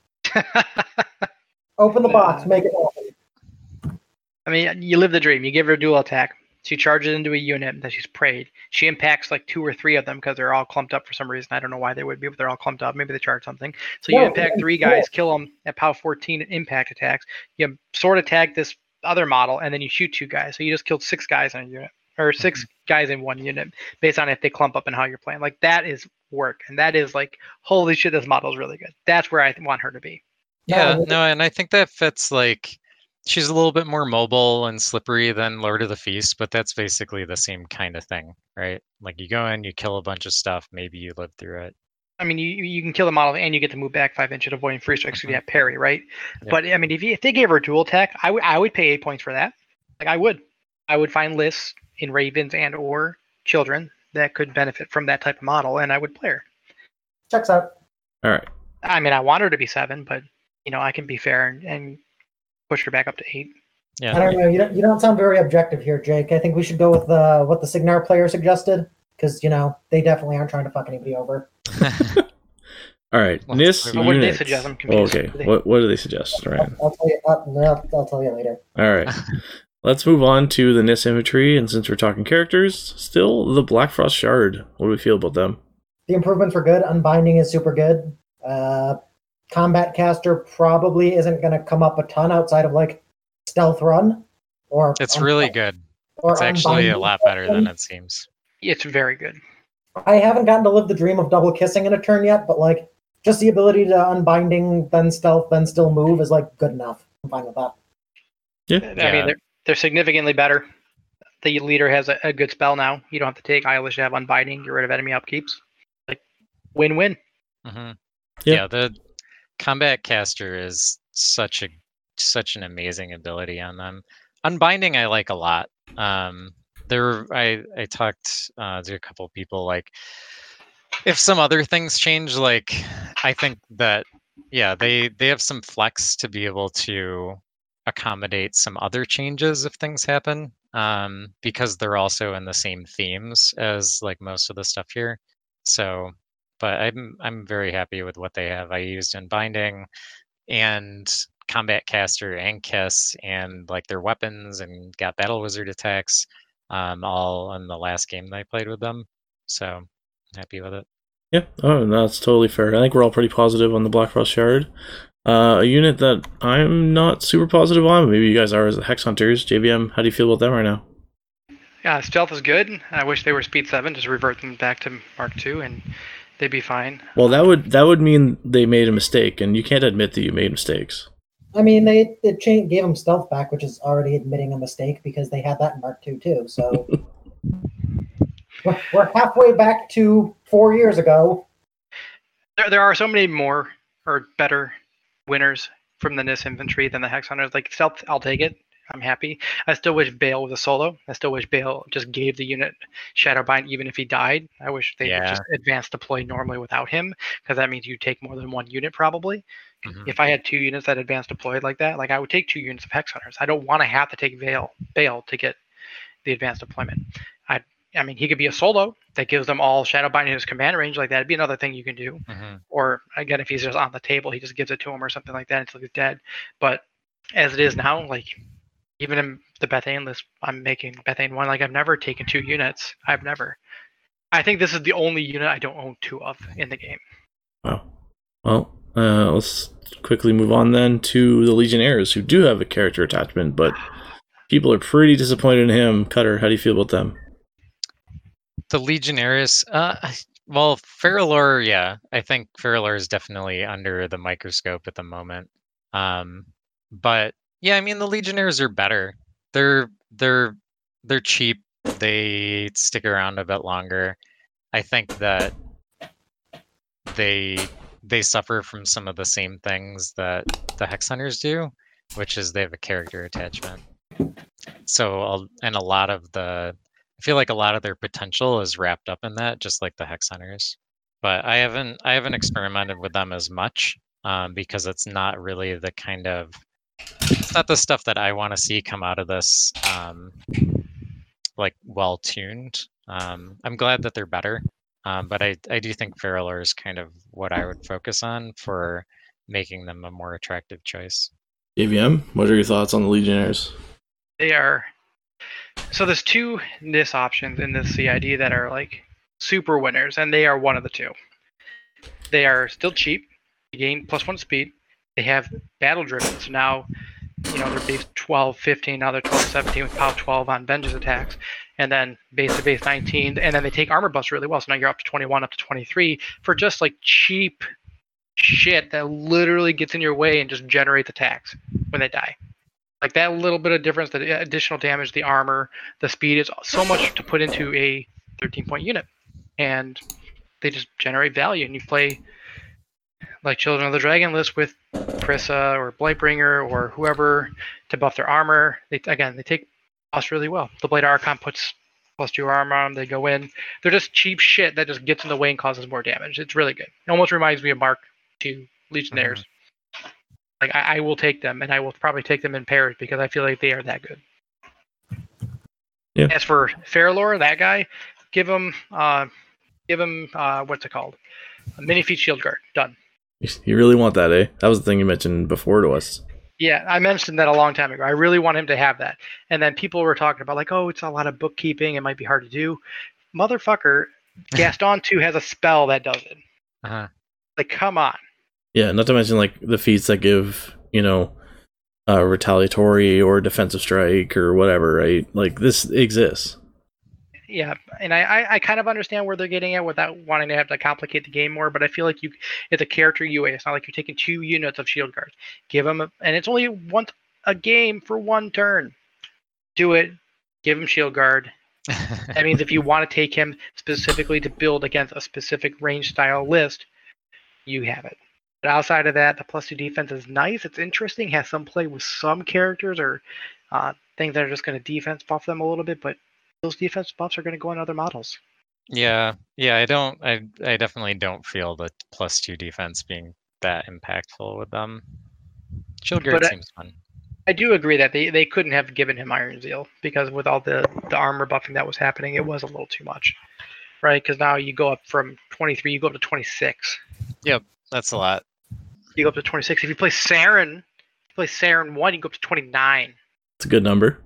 Open the box, make it happen. I mean, you live the dream. You give her a dual attack. She charges into a unit that she's prayed. She impacts like 2 or 3 of them because they're all clumped up for some reason. I don't know why they would be, but they're all clumped up. Maybe they charge something. So you impact 3 guys, kill them at POW 14 impact attacks. You sword attack this other model, and then you shoot 2 guys. So you just killed 6 guys in a unit, or 6 guys in 1 unit, based on if they clump up and how you're playing. Like that is work, and that is like, holy shit, this model is really good. That's where I want her to be. Yeah, no, and I think that fits like. She's a little bit more mobile and slippery than Lord of the Feast, but that's basically the same kind of thing, right? Like you go in, you kill a bunch of stuff, maybe you live through it. I mean, you can kill the model and you get to move back 5 inches, avoiding free strikes. So you have parry, right? Yep. But I mean, if they gave her a dual attack, I would pay 8 points for that. Like I would find lists in Ravens and or Children that could benefit from that type of model, and I would play her. Checks out. All right. I mean, I want her to be 7, but I can be fair and push her back up to 8. Yeah. I don't know. You don't sound very objective here, Jake. I think we should go with what the Signar player suggested, because they definitely aren't trying to fuck anybody over. All right, NIS units. What did they suggest? I'm confused. Okay, what do they suggest, Ryan? I'll tell you. I'll tell you later. All right, let's move on to the NIS infantry, and since we're talking characters, still the Blackfrost Shard. What do we feel about them? The improvements were good. Unbinding is super good. Combat caster probably isn't going to come up a ton outside of like stealth run, or it's really good. It's actually a lot better than it seems. It's very good. I haven't gotten to live the dream of double kissing in a turn yet, but like just the ability to unbinding, then stealth, then still move is like good enough. I'm fine with that. Yeah. I mean, they're significantly better. The leader has a good spell now. You don't have to take Eilish to have unbinding, get rid of enemy upkeeps. Like win-win. Mm-hmm. Yeah, the combat caster is such an amazing ability on them. Unbinding I like a lot. I talked to a couple people, like if some other things change, like I think that they have some flex to be able to accommodate some other changes if things happen, because they're also in the same themes as like most of the stuff here. So but I'm very happy with what they have. I used Unbinding and Combat Caster and Kiss and like their weapons and got Battle Wizard attacks, all in the last game that I played with them. So I'm happy with it. Yeah, no, that's totally fair. I think we're all pretty positive on the Blackfrost Shard. A unit that I'm not super positive on, maybe you guys are, as the Hex Hunters. JVM, how do you feel about them right now? Yeah, stealth is good. I wish they were speed 7, just revert them back to Mark 2 and they'd be fine. Well, that would mean they made a mistake, and you can't admit that you made mistakes. I mean, they gave them stealth back, which is already admitting a mistake because they had that in Mark 2 too. So we're halfway back to 4 years ago. There are so many more or better winners from the NIS infantry than the Hex Hunters. Like stealth, I'll take it. I'm happy. I still wish Bale was a solo. I still wish Bale just gave the unit Shadowbind even if he died. I wish they would just advance deploy normally without him, because that means you take more than 1 unit probably. Mm-hmm. If I had 2 units that advance deployed like that, like I would take 2 units of Hex Hunters. I don't want to have to take Bale to get the advanced deployment. I mean, he could be a solo that gives them all Shadowbind in his command range. Like that'd be another thing you can do. Mm-hmm. Or again, if he's just on the table, he just gives it to him or something like that until he's dead. But as it is now, like even in the Bethane list, I'm making Bethane 1. Like I've never taken 2 units. I've never. I think this is the only unit I don't own 2 of in the game. Wow. Well, let's quickly move on then to the Legionnaires, who do have a character attachment, but people are pretty disappointed in him. Cutter, how do you feel about them? The Legionnaires, well, Feralor, yeah. I think Feralor is definitely under the microscope at the moment. But yeah, I mean, the Legionnaires are better. they're they're cheap. They stick around a bit longer. I think that they suffer from some of the same things that the Hex Hunters do, which is they have a character attachment. So and a lot of I feel like a lot of their potential is wrapped up in that, just like the Hex Hunters. But I haven't experimented with them as much because it's not really the it's not the stuff that I want to see come out of this like well tuned. I'm glad that they're better, but I do think Feralor is kind of what I would focus on for making them a more attractive choice. AVM, what are your thoughts on the Legionnaires? They are. So there's two NIS options in this CID that are like super winners, and they are one of the two. They are still cheap. They gain +1 speed. They have battle driven, so now they're base 12, 15, now they're 12, 17 with POW 12 on Vengeance attacks, and then base to base 19, and then they take armor buffs really well, so now you're up to 21, up to 23 for just like cheap shit that literally gets in your way and just generates attacks when they die. Like that little bit of difference, the additional damage, the armor, the speed is so much to put into a 13-point unit, and they just generate value, and you play like Children of the Dragon list with Prissa or Blightbringer or whoever to buff their armor. They take buffs really well. The Blade Archon puts +2 armor on them. They go in. They're just cheap shit that just gets in the way and causes more damage. It's really good. It almost reminds me of Mark II Legionnaires. Like I will take them, and I will probably take them in pairs because I feel like they are that good. Yeah. As for Feralor, that guy, give him what's it called? A mini feat shield guard. Done. You really want that, eh? That was the thing you mentioned before to us. Yeah, I mentioned that a long time ago. I really want him to have that. And then people were talking about like, oh, it's a lot of bookkeeping. It might be hard to do. Motherfucker, Gaston 2 has a spell that does it. Like, come on. Yeah, not to mention like the feats that give, retaliatory or defensive strike or whatever, right? Like this exists. Yeah, and I kind of understand where they're getting at without wanting to have to complicate the game more, but I feel like it's a character UA. It's not like you're taking 2 units of shield guards. Give them, and it's only once a game for 1 turn. Do it. Give him shield guard. That means if you want to take him specifically to build against a specific range style list, you have it. But outside of that, the +2 defense is nice. It's interesting. Has some play with some characters or things that are just going to defense buff them a little bit, but those defense buffs are going to go on other models. Yeah. I definitely don't feel the +2 defense being that impactful with them. Shield guard seems fun. I do agree that they couldn't have given him Iron Zeal because with all the armor buffing that was happening, it was a little too much, right? Because now you go up from 23, you go up to 26. Yep, that's a lot. You go up to 26. If you play Saren 1, you go up to 29. It's a good number.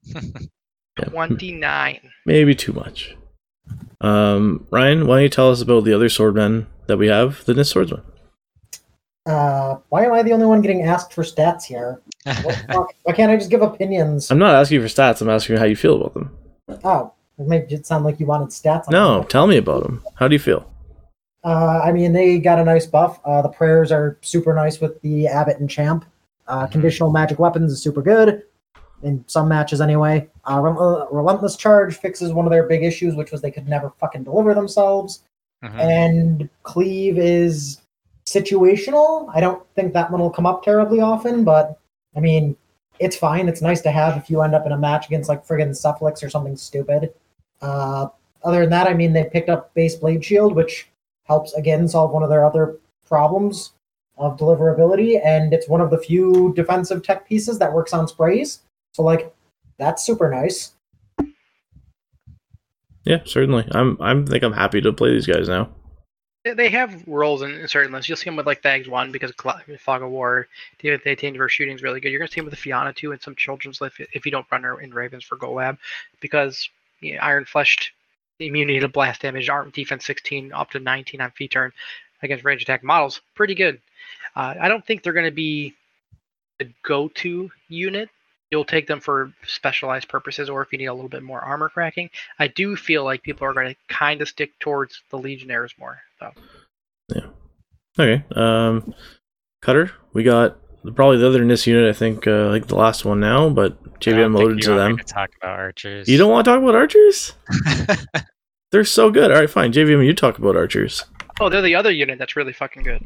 29. Maybe too much. Ryan, why don't you tell us about the other swordmen that we have, the NIS swordsman? Why am I the only one getting asked for stats here? Why can't I just give opinions? I'm not asking you for stats. I'm asking you how you feel about them. Oh, it made it sound like you wanted stats. No, tell me about them. How do you feel? I mean, they got a nice buff. The prayers are super nice with the Abbot and Champ. Conditional magic weapons is super good. In some matches anyway. Relentless Charge fixes one of their big issues, which was they could never fucking deliver themselves. And Cleave is situational. I don't think that one will come up terribly often, but I mean, it's fine. It's nice to have if you end up in a match against like friggin' Sufflix or something stupid. Other than that, I mean, they picked up Base Blade Shield, which helps again solve one of their other problems of deliverability, and it's one of the few defensive tech pieces that works on sprays. So, like, that's super nice. Yeah, certainly. I'm happy to play these guys now. They have roles in certain lists. You'll see them with like Thags 1 because Fog of War, they attain for shooting is really good. You're gonna see them with the Fianna 2 and some children's list if you don't run her in Ravens for Golab, because Iron Fleshed immunity to blast damage, arm defense 16 up to 19 on feet turn against range attack models, pretty good. I don't think they're gonna be the go-to unit. You'll take them for specialized purposes or if you need a little bit more armor cracking. I do feel like people are going to kind of stick towards the Legionnaires more, though. Yeah. Okay. Cutter, we got probably the other NIST unit. I think like the last one now, but JVM alluded to them. To talk about archers. You don't want to talk about archers? They're so good. All right, fine. JVM, you talk about archers. Oh, they're the other unit that's really fucking good.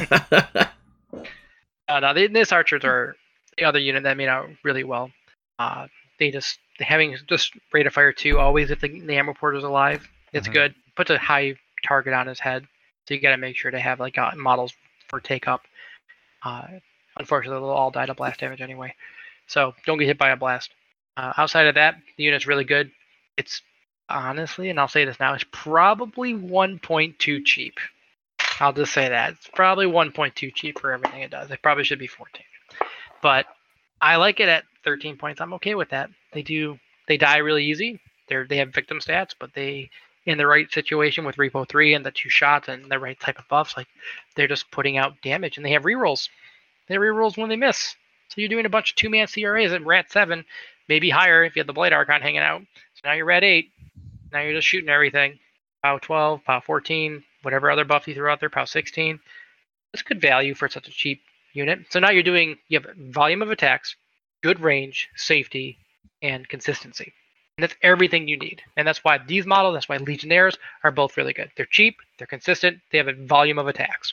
No, these archers are the other unit that made out really well. Having just rate of fire 2 always if the ammo porter's alive. It's good. Puts a high target on his head, so you got to make sure to have like models for take up. Unfortunately, they'll all die to blast damage anyway, so don't get hit by a blast. Outside of that, the unit's really good. It's honestly, and I'll say this now, it's probably 1.2 cheap. I'll just say that. It's probably 1.2 cheap for everything it does. It probably should be 14. But I like it at 13 points. I'm okay with that. They die really easy. They have victim stats, but they, in the right situation with Repo 3 and the 2 shots and the right type of buffs, like they're just putting out damage, and they have rerolls. They have rerolls when they miss. So you're doing a bunch of 2-man CRAs at Rat 7, maybe higher if you have the Blade Archon hanging out. So now you're Rat 8. Now you're just shooting everything. POW 12, POW 14, whatever other buff you threw out there, POW 16. That's good value for such a cheap unit. So now you have volume of attacks, good range, safety, and consistency. And that's everything you need. And that's why these models, that's why Legionnaires are both really good. They're cheap, they're consistent, they have a volume of attacks.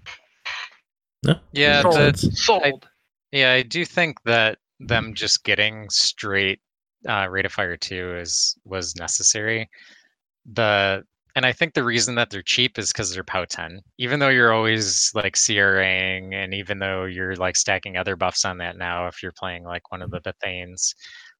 Yeah, Sold. I do think that them just getting straight rate of fire 2 was necessary. And I think the reason that they're cheap is because they're POW 10. Even though you're always like CRAing, and even though you're like stacking other buffs on that now, if you're playing like one of the Bethanes,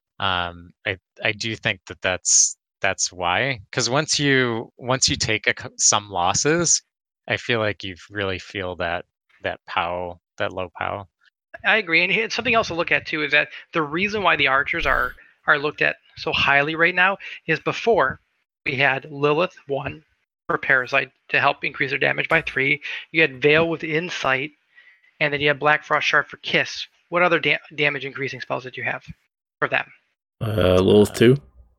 I do think that's why. Because once you take some losses, I feel like you really feel that POW, that low POW. I agree, and something else to look at too is that the reason why the archers are looked at so highly right now is before we had Lilith 1 for Parasite to help increase their damage by 3. You had Veil with Insight, and then you had Black Frost Shard for Kiss. What other damage increasing spells did you have for them? Lilith 2.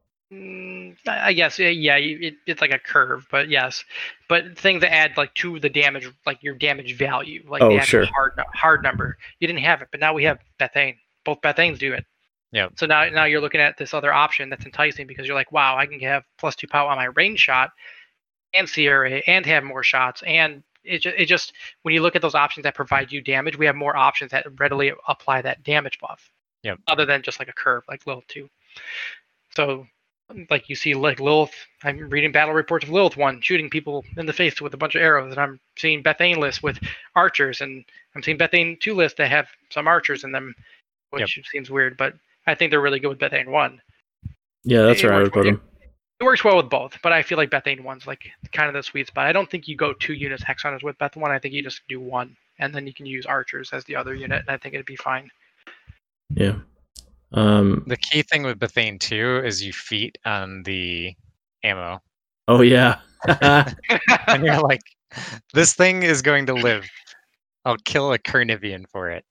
I guess, yeah, it's like a curve, but yes. But things that add like to the damage, like your damage value, like the actual hard number. You didn't have it, but now we have Bethane. Both Bethanes do it. Yeah. So now you're looking at this other option that's enticing because you're like, wow, I can have +2 POW on my range shot and CRA and have more shots. And it just when you look at those options that provide you damage, we have more options that readily apply that damage buff. Yeah. Other than just like a curve like Lilith 2. So like you see like Lilith, I'm reading battle reports of Lilith 1 shooting people in the face with a bunch of arrows, and I'm seeing Bethane lists with archers, and I'm seeing Bethane 2 lists that have some archers in them, which seems weird, but I think they're really good with Bethane 1. Yeah, that's where I would put them. It works well with both, but I feel like Bethane 1's like kind of the sweet spot. I don't think you go 2 units Hexhunters with Beth 1. I think you just do 1, and then you can use archers as the other unit, and I think it'd be fine. Yeah. The key thing with Bethane 2 is you feat on the ammo. Oh yeah. And you're like, this thing is going to live. I'll kill a Carnivian for it.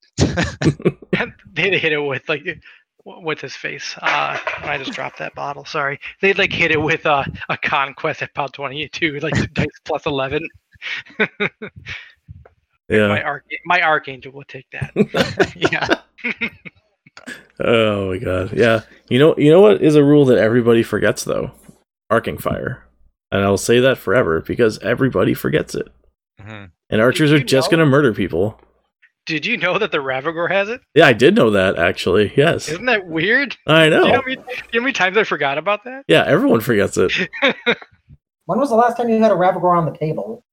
They hit it with like, what's his face? I just dropped that bottle. Sorry. They like hit it with a conquest at POW 22, like dice plus 11. Yeah. My Archangel will take that. Yeah. Oh my god. Yeah. You know what is a rule that everybody forgets though? Arcing fire. And I'll say that forever because everybody forgets it. Mm-hmm. And archers are just going to murder people. Did you know that the Ravagore has it? Yeah, I did know that actually. Yes. Isn't that weird? I know. You know how many times I forgot about that? Yeah, everyone forgets it. When was the last time you had a Ravagore on the table?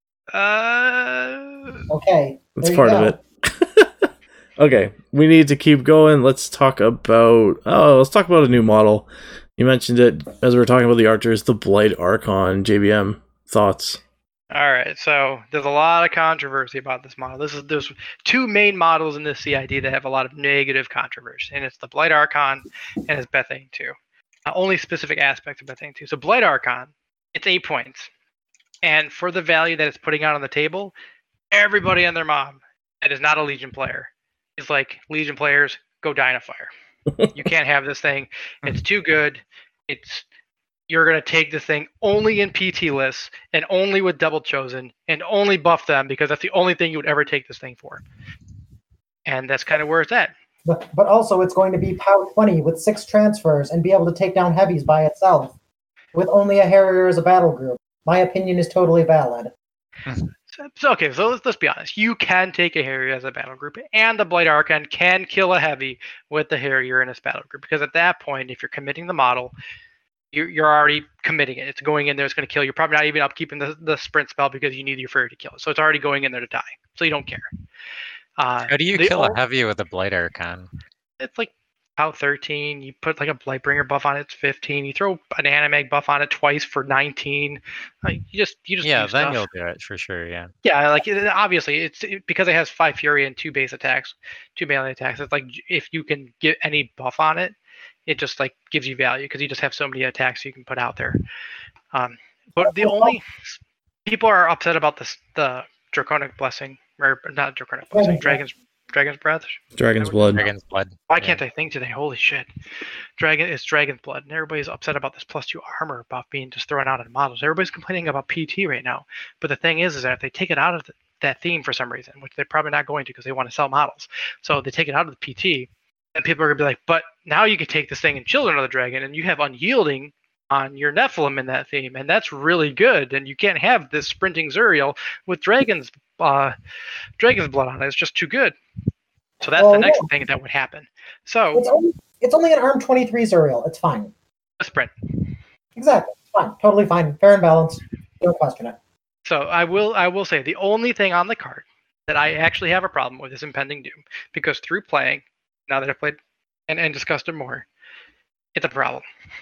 Okay. That's part of it. Okay, we need to keep going. Let's talk about a new model. You mentioned it as we were talking about the archers, the Blade Archon. JBM, thoughts? All right, so there's a lot of controversy about this model. There's 2 main models in this CID that have a lot of negative controversy, and it's the Blade Archon and it's Bethane 2. Only specific aspects of Bethane 2. So Blade Archon, it's 8 points, and for the value that it's putting out on the table, everybody and their mom that is not a Legion player is like, Legion players, go die in a fire. You can't have this thing. It's too good. You're going to take this thing only in PT lists and only with Double Chosen and only buff them because that's the only thing you would ever take this thing for. and that's kind of where it's at. But also, it's going to be POW 20 with 6 transfers and be able to take down heavies by itself, with only a Harrier as a battle group. My opinion is totally valid. So let's be honest. You can take a Harrier as a battle group, and the Blight Archon can kill a heavy with the Harrier in its battle group. Because at that point, if you're committing the model, you're already committing it. It's going in there. It's going to kill. You're probably not even upkeeping the sprint spell because you need your Fury to kill it. So it's already going in there to die. So you don't care. How do you kill a heavy with a Blight Archon? It's like POW 13. You put like a Blightbringer buff on it, it's 15. You throw an Animag buff on it twice for 19. You just yeah, then stuff. You'll do it for sure. Yeah. Yeah, like obviously because it has 5 Fury and 2 base attacks, 2 melee attacks. It's like if you can get any buff on it, it just like gives you value because you just have so many attacks you can put out there. But the only people are upset about the Draconic Blessing, or not Draconic Blessing, Dragon's Breath. Dragon's Blood. Dragon's Blood. Why can't I think today? Holy shit! It's Dragon's Blood, and everybody's upset about this +2 armor buff being just thrown out of the models. Everybody's complaining about PT right now, but the thing is that if they take it out of that theme for some reason, which they're probably not going to because they want to sell models, so they take it out of the PT. And people are going to be like, but now you can take this thing in Children of the Dragon, and you have Unyielding on your Nephilim in that theme, and that's really good. And you can't have this sprinting Zuriel with Dragon's Blood on it. It's just too good. So that's the next thing that would happen. So it's only an Arm 23 Zuriel. It's fine. A sprint. Exactly. Fine. Totally fine. Fair and balanced. Don't question it. So I will say the only thing on the card that I actually have a problem with is Impending Doom, because through playing, now that I've played and discussed it more, it's a problem.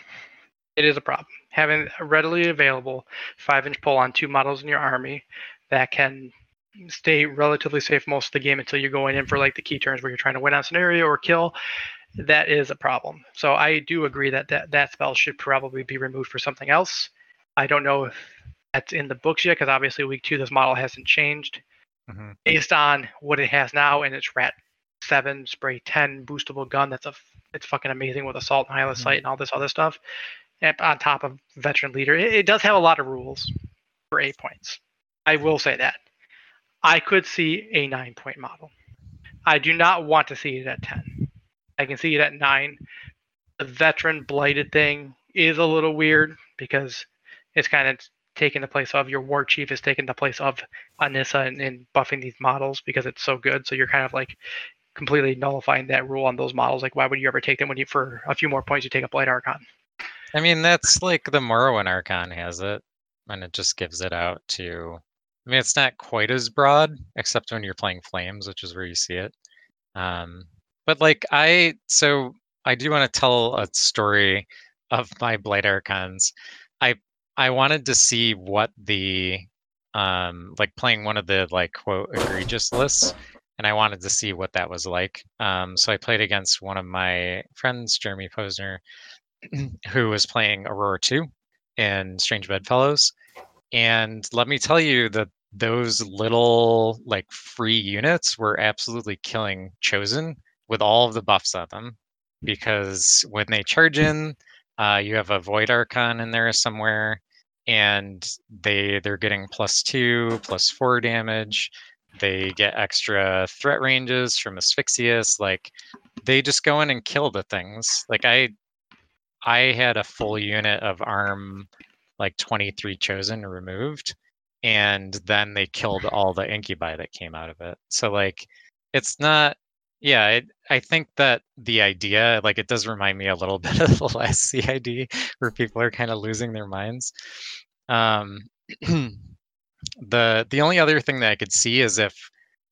It is a problem. Having a readily available 5-inch pull on 2 models in your army that can stay relatively safe most of the game until you're going in for like the key turns where you're trying to win on scenario or kill, that is a problem. So I do agree that spell should probably be removed for something else. I don't know if that's in the books yet, because obviously week 2 this model hasn't changed. Mm-hmm. Based on what it has now and its Rat 7 spray 10 boostable gun, it's fucking amazing with assault and Hyla sight and all this other stuff. And on top of veteran leader, it does have a lot of rules for 8 points. I will say that. I could see a 9-point model. I do not want to see it at 10. I can see it at 9. The veteran blighted thing is a little weird because it's kind of taking the place of your war chief is taking the place of Anissa and buffing these models because it's so good. So you're kind of like completely nullifying that rule on those models. Like, why would you ever take them when you, for a few more points, you take a Blight Archon? I mean, that's like the Morrowind Archon has it, and it just gives it out to. I mean, it's not quite as broad, except when you're playing Flames, which is where you see it. But like I do want to tell a story of my Blight Archons. I wanted to see what the like playing one of the like quote egregious lists, and I wanted to see what that was like. So I played against one of my friends, Jeremy Posner, who was playing Aurora 2 in Strange Bedfellows. And let me tell you that those little like free units were absolutely killing Chosen with all of the buffs on them, because when they charge in, you have a Void Archon in there somewhere, and they're getting +2, +4 damage. They get extra threat ranges from Asphyxious. Like, they just go in and kill the things. Like I had a full unit of Arm like 23 Chosen removed, and then they killed all the Incubi that came out of it. So like, it's not. Yeah, I think that the idea, like, it does remind me a little bit of the last CID where people are kind of losing their minds. The only other thing that I could see is if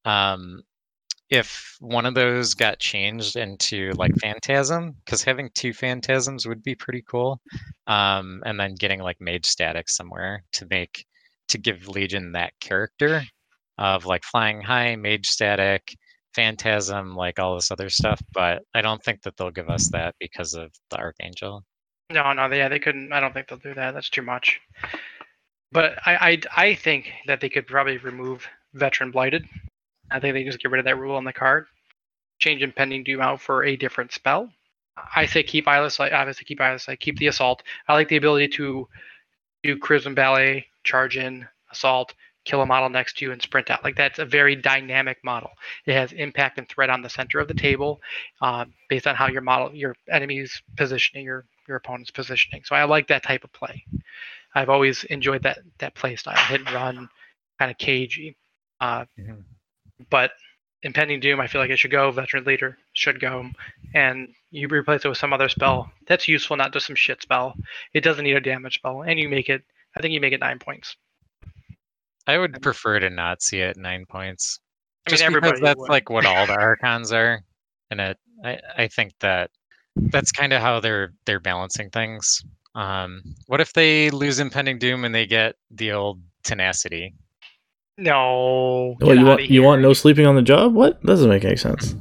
one of those got changed into like Phantasm, because having 2 Phantasms would be pretty cool, and then getting like Mage Static somewhere to give Legion that character of like flying high, Mage Static, Phantasm, like all this other stuff. But I don't think that they'll give us that because of the Archangel. No, they couldn't. I don't think they'll do that. That's too much. But I think that they could probably remove Veteran Blighted. I think they just get rid of that rule on the card. Change Impending Doom out for a different spell. I say keep Eyeless Sight. Obviously keep Eyeless Sight. Keep the Assault. I like the ability to do Chrism Ballet, charge in, Assault, kill a model next to you and sprint out. Like that's a very dynamic model. It has impact and threat on the center of the table, based on how your enemy's positioning, your opponent's positioning. So I like that type of play. I've always enjoyed that play style, hit and run, kind of cagey. But Impending Doom, I feel like it should go. Veteran Leader should go, and you replace it with some other spell that's useful, not just some shit spell. It doesn't need a damage spell, and you make it. I think you make it 9 points. I would prefer to not see it 9 points. I Just mean, because everybody that's would. like what all the Archons are, and I think that's kind of how they're balancing things. What if they lose Impending Doom and they get the old Tenacity? No. Well, you want no sleeping on the job? What? That doesn't make any sense.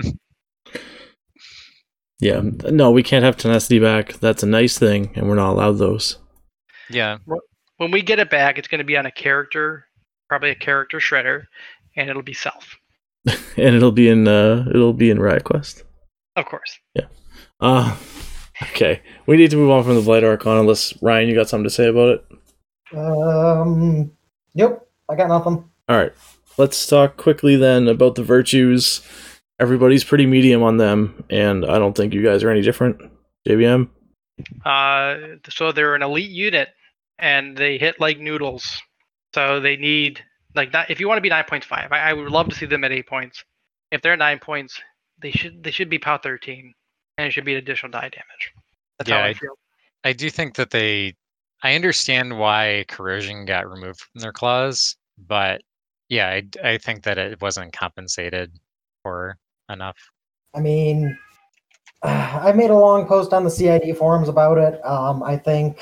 Yeah, no, we can't have tenacity back. That's a nice thing, and we're not allowed those. Yeah. When we get it back, it's going to be on a character, probably a character shredder, and it'll be self. And it'll be in Riot Quest. Of course. Yeah. Okay. We need to move on from the Blight Archon unless Ryan, you got something to say about it? Nope. I got nothing. All right. Let's talk quickly then about the virtues. Everybody's pretty medium on them, and I don't think you guys are any different. JBM? So they're an elite unit, and they hit like noodles. So they need like that. If you want to be 9.5, I would love to see them at 8 points. If they're 9 points, they should be POW 13, and it should be an additional die damage. That's how I feel. I do think that I understand why corrosion got removed from their clause, but yeah, I think that it wasn't compensated for enough. I mean, I made a long post on the CID forums about it. I think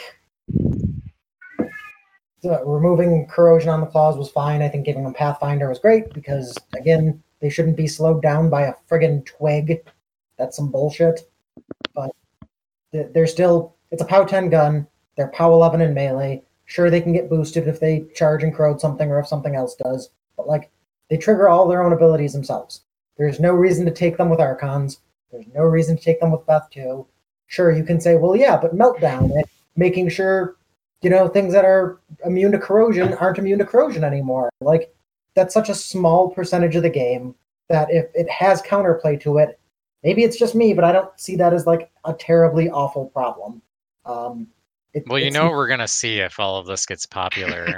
removing corrosion on the clause was fine. I think giving them Pathfinder was great because, again, they shouldn't be slowed down by a friggin' twig. That's some bullshit. But they're still, it's a POW 10 gun. They're POW 11 in melee. Sure, they can get boosted if they charge and corrode something or if something else does. But, like, they trigger all their own abilities themselves. There's no reason to take them with Archons. There's no reason to take them with Beth 2. Sure, you can say, well, yeah, but Meltdown, it, making sure, things that are immune to corrosion aren't immune to corrosion anymore. Like, that's such a small percentage of the game that if it has counterplay to it, maybe it's just me, but I don't see that as, like, a terribly awful problem. Well, what we're going to see if all of this gets popular.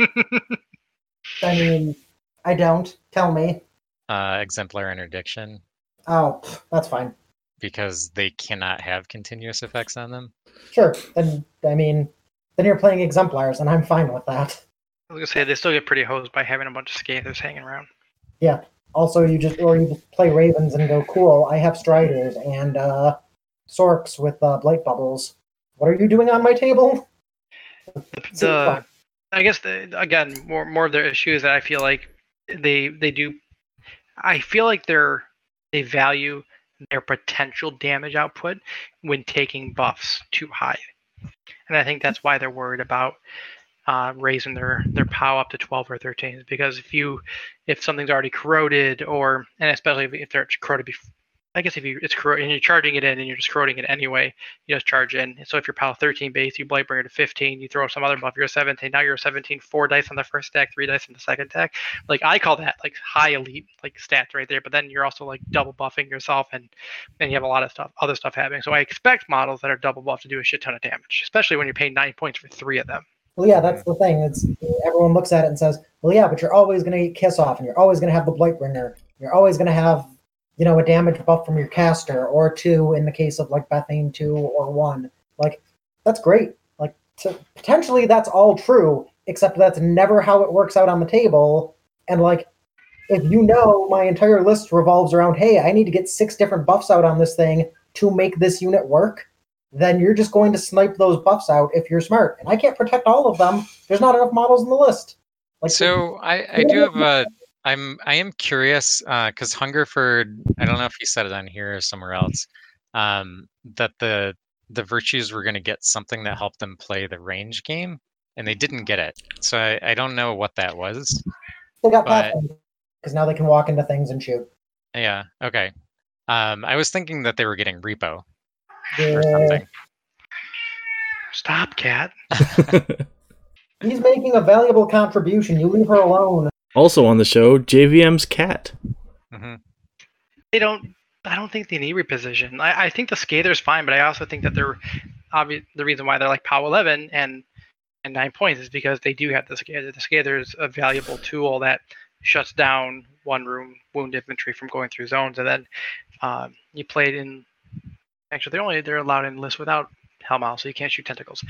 I mean, I don't. Tell me. Exemplar Interdiction. Oh, that's fine. Because they cannot have continuous effects on them? Sure. Then you're playing Exemplars, and I'm fine with that. I was going to say, they still get pretty hosed by having a bunch of Scathers hanging around. Yeah. Also, you just play Ravens and go, cool, I have Striders and Sorks with Blight Bubbles. What are you doing on my table? I guess, again, more of their issue is that I feel like they do... I feel like they value their potential damage output when taking buffs too high. And I think that's why they're worried about raising their POW up to 12 or 13. Because if something's already corroded, and especially if they're corroded before, I guess if it's corroded and you're charging it in and you're just corroding it anyway, you just charge in. So if you're POW 13 base, you Blightbringer to 15, you throw some other buff, you're a 17. Now you're a 17, 4 dice on the first stack, 3 dice on the second stack. Like, I call that like high elite like stats right there. But then you're also like double buffing yourself, and then you have a lot of other stuff happening. So I expect models that are double buffed to do a shit ton of damage, especially when you're paying 9 points for 3 of them. Well, yeah, that's the thing. It's everyone looks at it and says, well, yeah, but you're always going to get Kiss Off, and you're always going to have the Blightbringer. You're always going to have a damage buff from your caster, or 2 in the case of like Bethane 2 or 1. Like, that's great. Like, potentially that's all true, except that's never how it works out on the table. And like, if my entire list revolves around, hey, I need to get 6 different buffs out on this thing to make this unit work, then you're just going to snipe those buffs out if you're smart. And I can't protect all of them. There's not enough models in the list. Like, so I do have I am curious because Hungerford, I don't know if he said it on here or somewhere else, that the virtues were going to get something that helped them play the range game, and they didn't get it. So I don't know what that was. They got Pathfinder because now they can walk into things and shoot. Yeah. Okay. I was thinking that they were getting Repo or Yeah. something. Stop, cat. He's making a valuable contribution. You leave her alone. Also on the show, JVM's cat. Mhm. I don't think they need reposition. I think the Scather's fine, but I also think that they're the reason why they're like POW 11 and 9 points is because they do have the Scather. The Scather is a valuable tool that shuts down one room wound infantry from going through zones, and then you played in. Actually, they're allowed in lists without Hellmouth, so you can't shoot tentacles.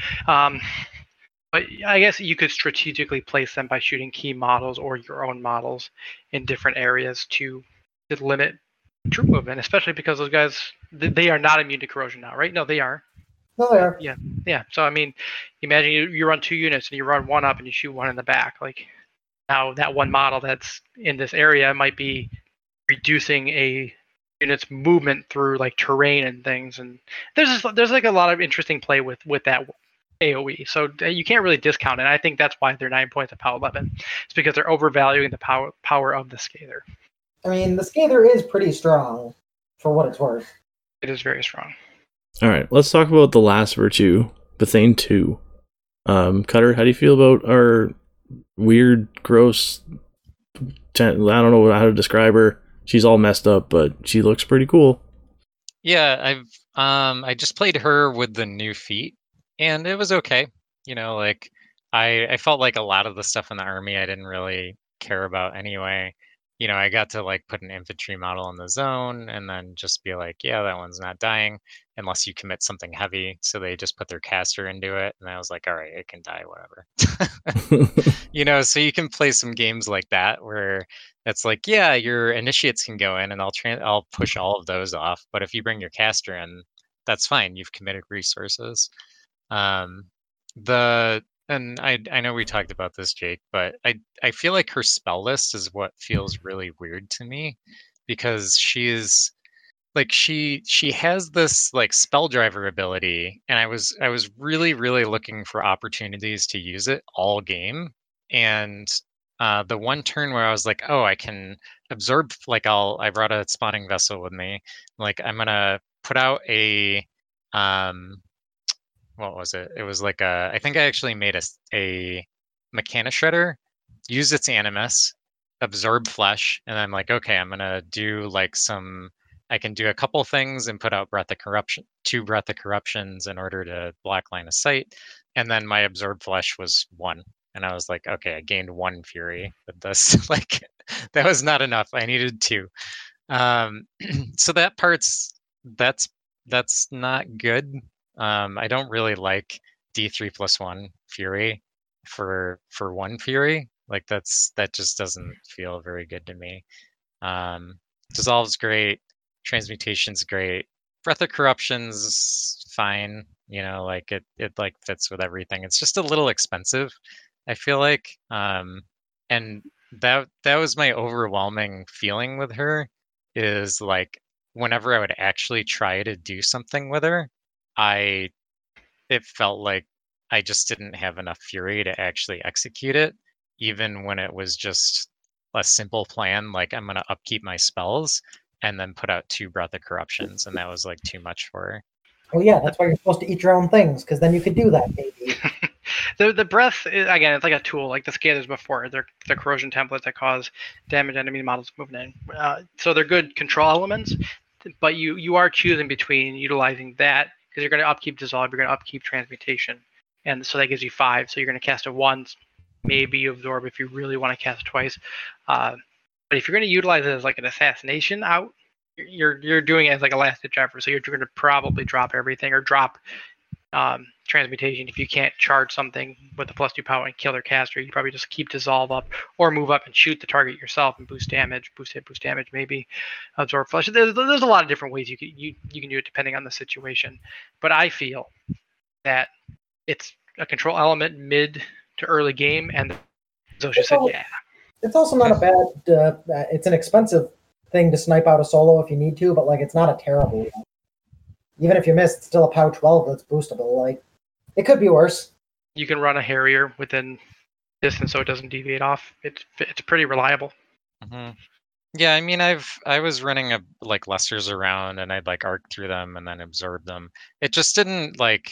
But I guess you could strategically place them by shooting key models or your own models in different areas to limit troop movement, especially because those guys they are not immune to corrosion now, right? No, they are. No, there. Yeah. So I mean, imagine you run 2 units and you run one up and you shoot one in the back. Like now that one model that's in this area might be reducing a unit's movement through like terrain and things. And there's like a lot of interesting play with that AOE. So you can't really discount it. I think that's why they're 9 points of POW 11. It's because they're overvaluing the power of the Scather. I mean, the Scather is pretty strong for what it's worth. It is very strong. All right, let's talk about the last virtue, Bethane 2. Cutter, how do you feel about our weird, gross... I don't know how to describe her. She's all messed up, but she looks pretty cool. Yeah, I just played her with the new feat, and it was okay. You know, like I felt like a lot of the stuff in the army I didn't really care about anyway. You know, I got to like put an infantry model in the zone and then just be like, yeah, that one's not dying unless you commit something heavy. So they just put their caster into it, and I was like, all right, it can die, whatever. You know, so you can play some games like that where it's like, yeah, your initiates can go in, and I'll push all of those off. But if you bring your caster in, that's fine. You've committed resources. Um, and I know we talked about this, Jake, but I feel like her spell list is what feels really weird to me, because she has this like spell driver ability, and I was really looking for opportunities to use it all game. And the one turn where I was like, oh, I can absorb, like I brought a spawning vessel with me, like I'm gonna put out a what was it? It was like I think I actually made a Mechana Shredder, use its animus, absorb flesh, and I'm like, okay, I'm gonna do like I can do a couple things and put out two Breath of Corruptions in order to block line of sight, and then my absorb flesh was 1, and I was like, okay, I gained 1 fury with this. Like that was not enough. I needed 2. So that's not good. I don't really like D3+1 Fury for 1 Fury. Like that just doesn't feel very good to me. Dissolve's great, Transmutation's great, Breath of Corruption's fine. You know, like it like fits with everything. It's just a little expensive, I feel like. And that was my overwhelming feeling with her, is like whenever I would actually try to do something with her, it felt like I just didn't have enough fury to actually execute it, even when it was just a simple plan, like I'm gonna upkeep my spells and then put out 2 Breath of Corruptions, and that was like too much for her. Well, yeah, that's why you're supposed to eat your own things, because then you could do that, baby. The breath again, it's like a tool, like the Scaters before. They're the corrosion templates that cause damage enemy models moving in. So they're good control elements, but you are choosing between utilizing that, because you're going to upkeep dissolve, you're going to upkeep transmutation, and so that gives you 5. So you're going to cast it once, maybe you absorb if you really want to cast it twice. But if you're going to utilize it as like an assassination out, you're doing it as like a last ditch effort. So you're going to probably drop everything, or drop transmutation. If you can't charge something with the +2 power and kill their caster, you probably just keep dissolve up, or move up and shoot the target yourself and boost damage, boost hit, boost damage, maybe absorb flesh. There's a lot of different ways you can do it depending on the situation. But I feel that it's a control element mid to early game, and Zosha said, yeah. It's also not a bad. It's an expensive thing to snipe out a solo if you need to, but like it's not a terrible one. Even if you miss, it's still a POW 12 that's boostable. Like, it could be worse. You can run a Harrier within distance so it doesn't deviate off. It's pretty reliable. Mm-hmm. Yeah, I mean, I was running like Lessers around, and I'd like arc through them and then absorb them. It just didn't like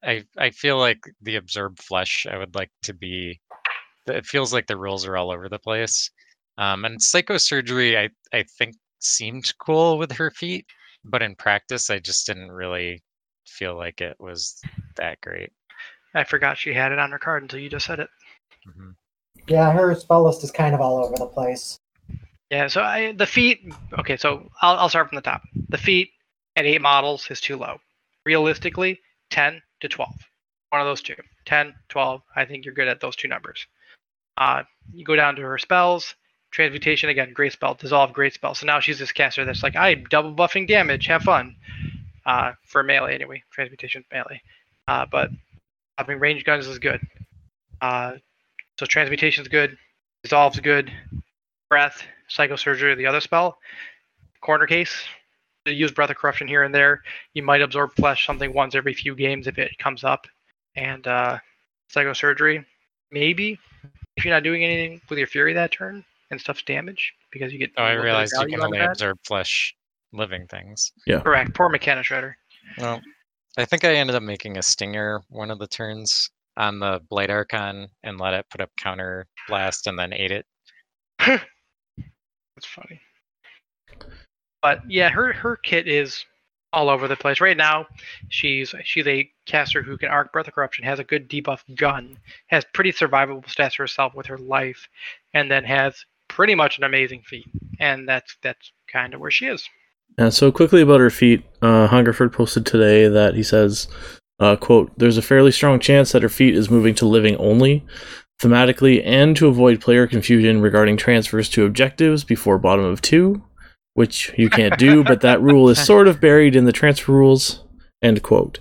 I feel like the absorb flesh. I would like to be. It feels like the rules are all over the place. And psychosurgery, I think seemed cool with her feet, but in practice, I just didn't really feel like it was that great. I forgot she had it on her card until you just said it. Mhm. Yeah, her spell list is kind of all over the place. Yeah, so the feet. Okay, so I'll start from the top. The feet at 8 models is too low. Realistically, 10 to 12. One of those two. 10, 12. I think you're good at those two numbers. You go down to her spells. Transmutation again, great spell. Dissolve, great spell. So now she's this caster that's like, I'm double buffing damage. Have fun. For melee anyway. Transmutation melee. But having range guns is good. So transmutation's good. Dissolve's good. Breath, psychosurgery, the other spell. Corner case. You use breath of corruption here and there. You might absorb flesh something once every few games if it comes up. And psychosurgery, maybe if you're not doing anything with your fury that turn and stuff's damage because you get. Oh, I a little bit of realized you value can out of only that. absorb flesh living things. Correct. Poor Mechanic Shredder. Well, I think I ended up making a stinger one of the turns on the Blight Archon and let it put up counter blast and then ate it. That's funny. But yeah, her kit is all over the place. Right now, she's a caster who can arc Breath of Corruption, has a good debuff gun, has pretty survivable stats herself with her life, and then has pretty much an amazing feat. And that's kind of where she is. So quickly about her feat, Hungerford posted today that he says, quote, there's a fairly strong chance that her feat is moving to living only, thematically, and to avoid player confusion regarding transfers to objectives before bottom of 2, which you can't do, but that rule is sort of buried in the transfer rules, end quote.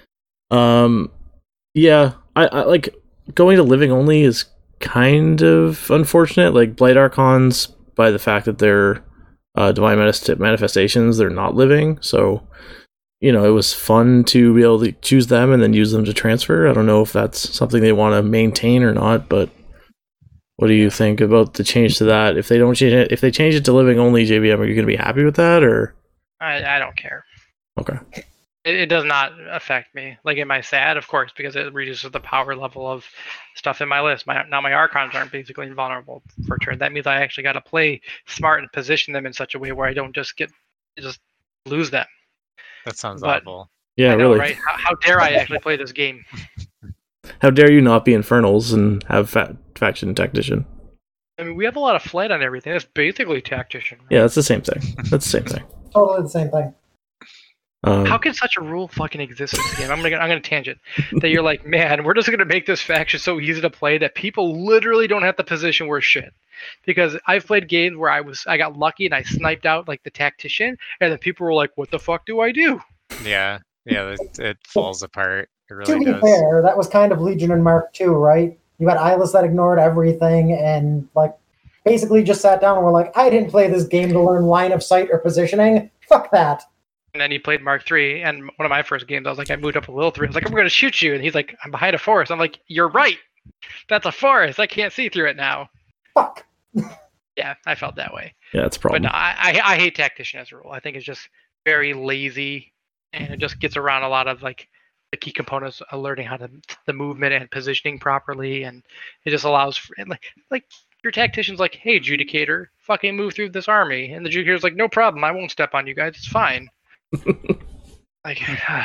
Yeah, I like, going to living only is kind of unfortunate. Like, Blight Archons, by the fact that they're divine manifestations, they're not living, so it was fun to be able to choose them and then use them to transfer. I don't know if that's something they want to maintain or not, but what do you think about the change to that? If they don't change it, if they change it to living only, JVM, are you going to be happy with that, or? I don't care. Okay. It does not affect me. Like, am I sad? Of course, because it reduces the power level of stuff in my list. Now my Archons aren't basically invulnerable for a turn. That means I actually got to play smart and position them in such a way where I don't just lose them. That sounds But- awful. Yeah, I know, really. right? How dare I actually play this game? How dare you not be Infernals and have faction tactician? I mean, we have a lot of flight on everything. That's basically tactician. Right? Yeah, that's the same thing. That's the same thing. Totally the same thing. How can such a rule fucking exist in this game? I'm gonna tangent that you're like, man, we're just gonna make this faction so easy to play that people literally don't have to position worth shit. Because I've played games where I got lucky and I sniped out like the tactician, and then people were like, what the fuck do I do? Yeah, it falls apart. It To really be does. fair, that was kind of Legion and Mark II, right? You had Eyeless that ignored everything and like basically just sat down and were like, I didn't play this game to learn line of sight or positioning. Fuck that. And then he played Mark III, and one of my first games, I was like, I moved up a little 3. I was like, I'm gonna shoot you, and he's like, I'm behind a forest. I'm like, you're right. That's a forest. I can't see through it now. Fuck. Yeah, I felt that way. Yeah, that's a But problem. no, I hate tactician as a rule. I think it's just very lazy, and it just gets around a lot of like the key components of learning how to the movement and positioning properly, and it just allows for, like your tactician's like, hey, Judicator, fucking move through this army, and the Judicator's like, no problem, I won't step on you guys, it's fine. Like,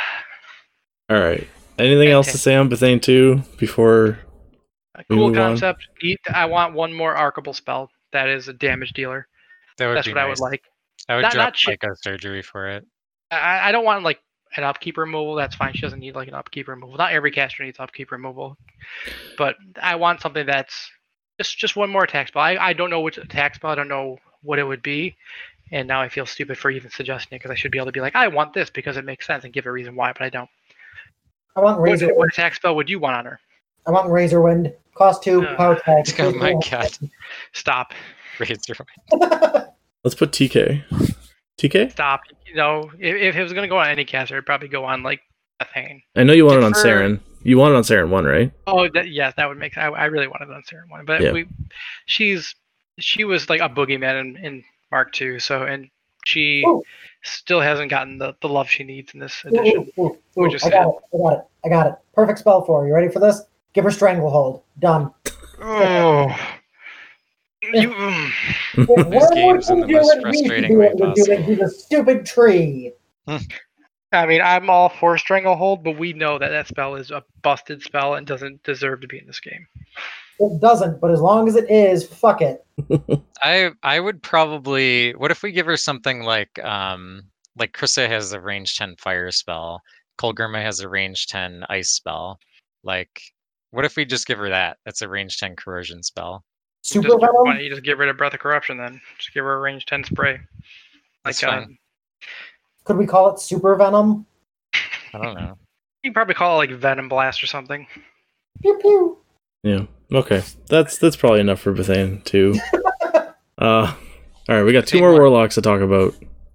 All right. Anything else to say on Bethane 2 before a We cool move on. concept. I want one more arcable spell that is a damage dealer. That would That's be what I would nice. like. I would Not drop shit. psychosurgery for it. I don't want like an upkeep removal. That's fine. She doesn't need like an upkeep removal. Not every caster needs upkeep removal, but I want something that's just one more attack spell. I don't know which attack spell. I don't know what it would be, and now I feel stupid for even suggesting it because I should be able to be like, I want this because it makes sense and give a reason why, but I don't. I want Razor. What attack spell would you want on her? I want Razor Wind. Cost 2, power tag. Oh my god. Stop. Razor. let's put TK. TK? Stop. You know, if it was gonna go on any caster, it'd probably go on like a thing. I know you want it on Defer- Saren. You want it on Saren 1, right? Oh, yes, that would make sense. I really wanted on Sarah one, but Yeah. she was like a boogeyman in Mark II. So, and she Ooh. still hasn't gotten the love she needs in this edition. Which is I got it. Perfect spell for her. You ready for this? Give her Stranglehold. Done. Oh. You, If This Wormwood game's in can the do most it, we should frustrating be way able to do it. possible. He's a stupid tree. I mean, I'm all for Stranglehold, but we know that that spell is a busted spell and doesn't deserve to be in this game. It doesn't, but as long as it is, fuck it. I would probably. What if we give her something like Krista has a range 10 fire spell, Kolgurma has a range 10 ice spell. Like, what if we just give her that? That's a range 10 corrosion spell. Super Why Venom? don't you just get rid of Breath of Corruption then? Just give her a range 10 spray. That's fine. Could we call it Super Venom? I don't know. You can probably call it like Venom Blast or something. Pew pew. Yeah. Okay. That's probably enough for Bethane too. All right, we got two more warlocks to talk about.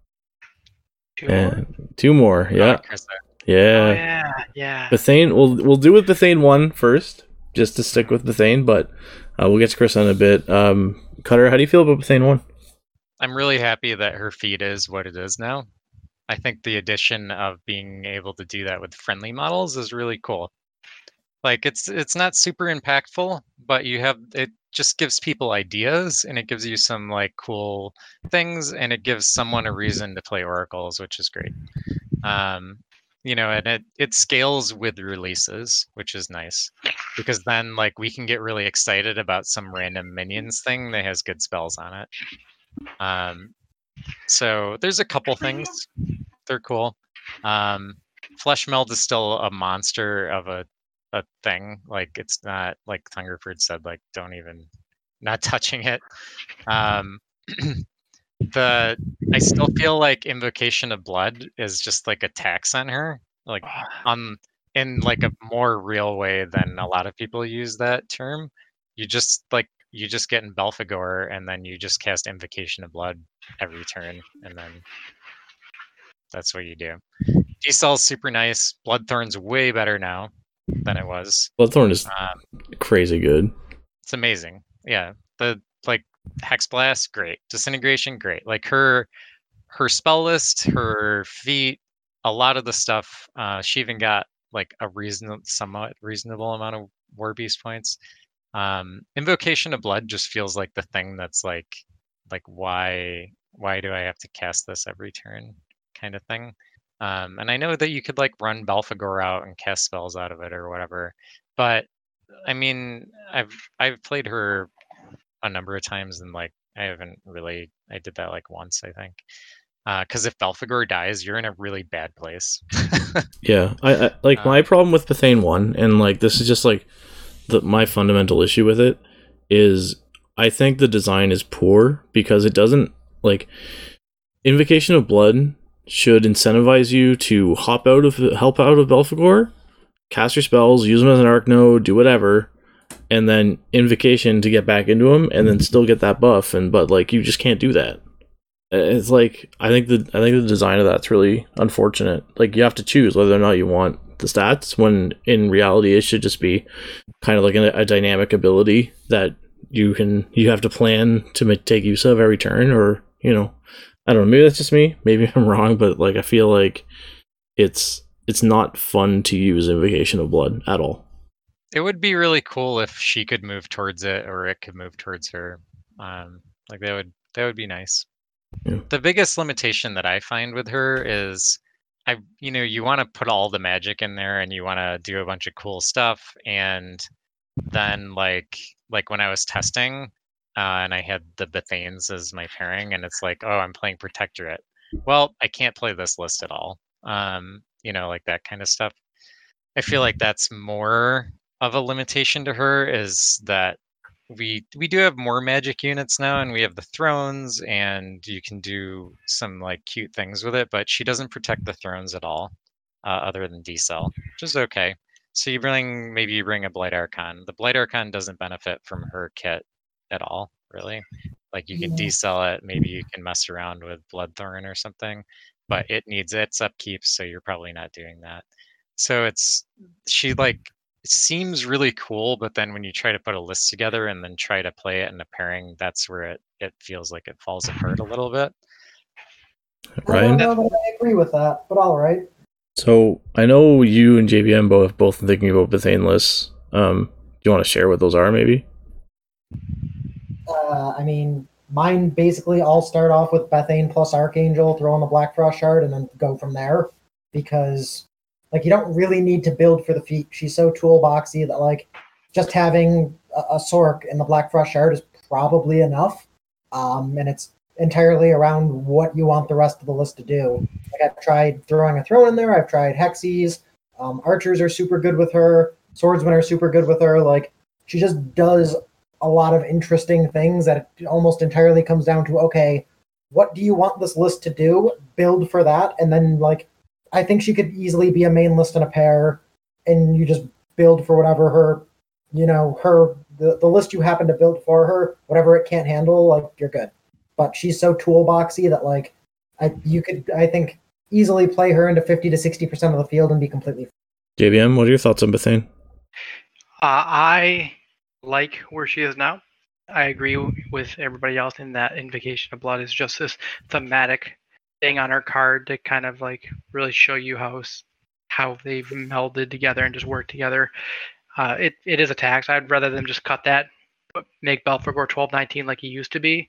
Two more. Yeah. Krista. Yeah. Yeah. Bethane. We'll do with Bethane 1 first, just to stick with Bethane, but we'll get to Chris in a bit. Cutter, how do you feel about Bethane 1? I'm really happy that her feat is what it is now. I think the addition of being able to do that with friendly models is really cool. Like it's not super impactful, but it just gives people ideas and it gives you some like cool things and it gives someone a reason to play oracles, which is great. And it scales with releases, which is nice because then like we can get really excited about some random minions thing that has good spells on it. So there's a couple things. They're cool. Flesh Meld is still a monster of a thing. Like it's not like Thungerford said, like don't even not touching it. I still feel like Invocation of Blood is just like a tax on her. Like in like a more real way than a lot of people use that term. You just get in Belphegor and then you just cast Invocation of Blood every turn and then that's what you do. D-Cell's super nice. Bloodthorn's way better now than it was. Bloodthorn is crazy good. It's amazing. Yeah. The like Hex Blast, great. Disintegration, great. Like her spell list, her feat, a lot of the stuff, she even got like a somewhat reasonable amount of War Beast points. Invocation of Blood just feels like the thing that's like why do I have to cast this every turn kind of thing. And I know that you could like run Belphegor out and cast spells out of it or whatever, but I mean, I've played her a number of times and like I did that like once I think, because if Belphegor dies, you're in a really bad place. Yeah, I like my problem with Bethane 1, and like this is just like my fundamental issue with it is I think the design is poor because it doesn't like Invocation of Blood should incentivize you to help out of Belphegor, cast your spells, use them as an arc node, do whatever, and then Invocation to get back into them, and then still get that buff. But like you just can't do that. It's like I think the design of that's really unfortunate. Like you have to choose whether or not you want the stats, when in reality it should just be kind of like a dynamic ability that you have to plan to take use of every turn, or I don't know, maybe that's just me, maybe I'm wrong, but like I feel like it's not fun to use Invocation of Blood at all. It would be really cool if she could move towards it or it could move towards her. Like that would be nice. Yeah. The biggest limitation that I find with her is you want to put all the magic in there and you want to do a bunch of cool stuff, and then like when I was testing and I had the Bethanes as my pairing and it's like, oh, I'm playing Protectorate. Well, I can't play this list at all. Like that kind of stuff. I feel like that's more of a limitation to her, is that we do have more magic units now and we have the thrones and you can do some like cute things with it, but she doesn't protect the thrones at all, other than D-Cell, which is okay. So maybe you bring a Blight Archon. The Blight Archon doesn't benefit from her kit at all, really. Like you can D-Cell it, maybe you can mess around with Bloodthorn or something, but it needs its upkeep, so you're probably not doing that. So she like seems really cool, but then when you try to put a list together and then try to play it in a pairing, that's where it feels like it falls apart a little bit. I Ryan? don't know that I agree with that, but all right. So I know you and JBM both thinking about Bethane lists. Do you want to share what those are, maybe? I mean, mine basically all start off with Bethane plus Archangel, throw in the Black Frost Shard, and then go from there. Because, like, you don't really need to build for the feat. She's so toolboxy that, like, just having a Sork and the Black Frost Shard is probably enough. And it's entirely around what you want the rest of the list to do. Like, I've tried throwing a Throne in there, I've tried Hexies. Archers are super good with her. Swordsmen are super good with her. Like, she just does a lot of interesting things that it almost entirely comes down to, okay, what do you want this list to do? Build for that. And then, like, I think she could easily be a main list in a pair, and you just build for whatever her, the list you happen to build for her, whatever it can't handle, like, you're good. But she's so toolboxy that, like, you could, I think, easily play her into 50 to 60% of the field and be completely fine. JBM, what are your thoughts on Bethane? I like where she is now. I agree with everybody else in that Invocation of Blood is just this thematic thing on her card to kind of like really show you how they've melded together and just worked together. It is a tax. I'd rather them just cut that, make Belphegor 12-19 like he used to be,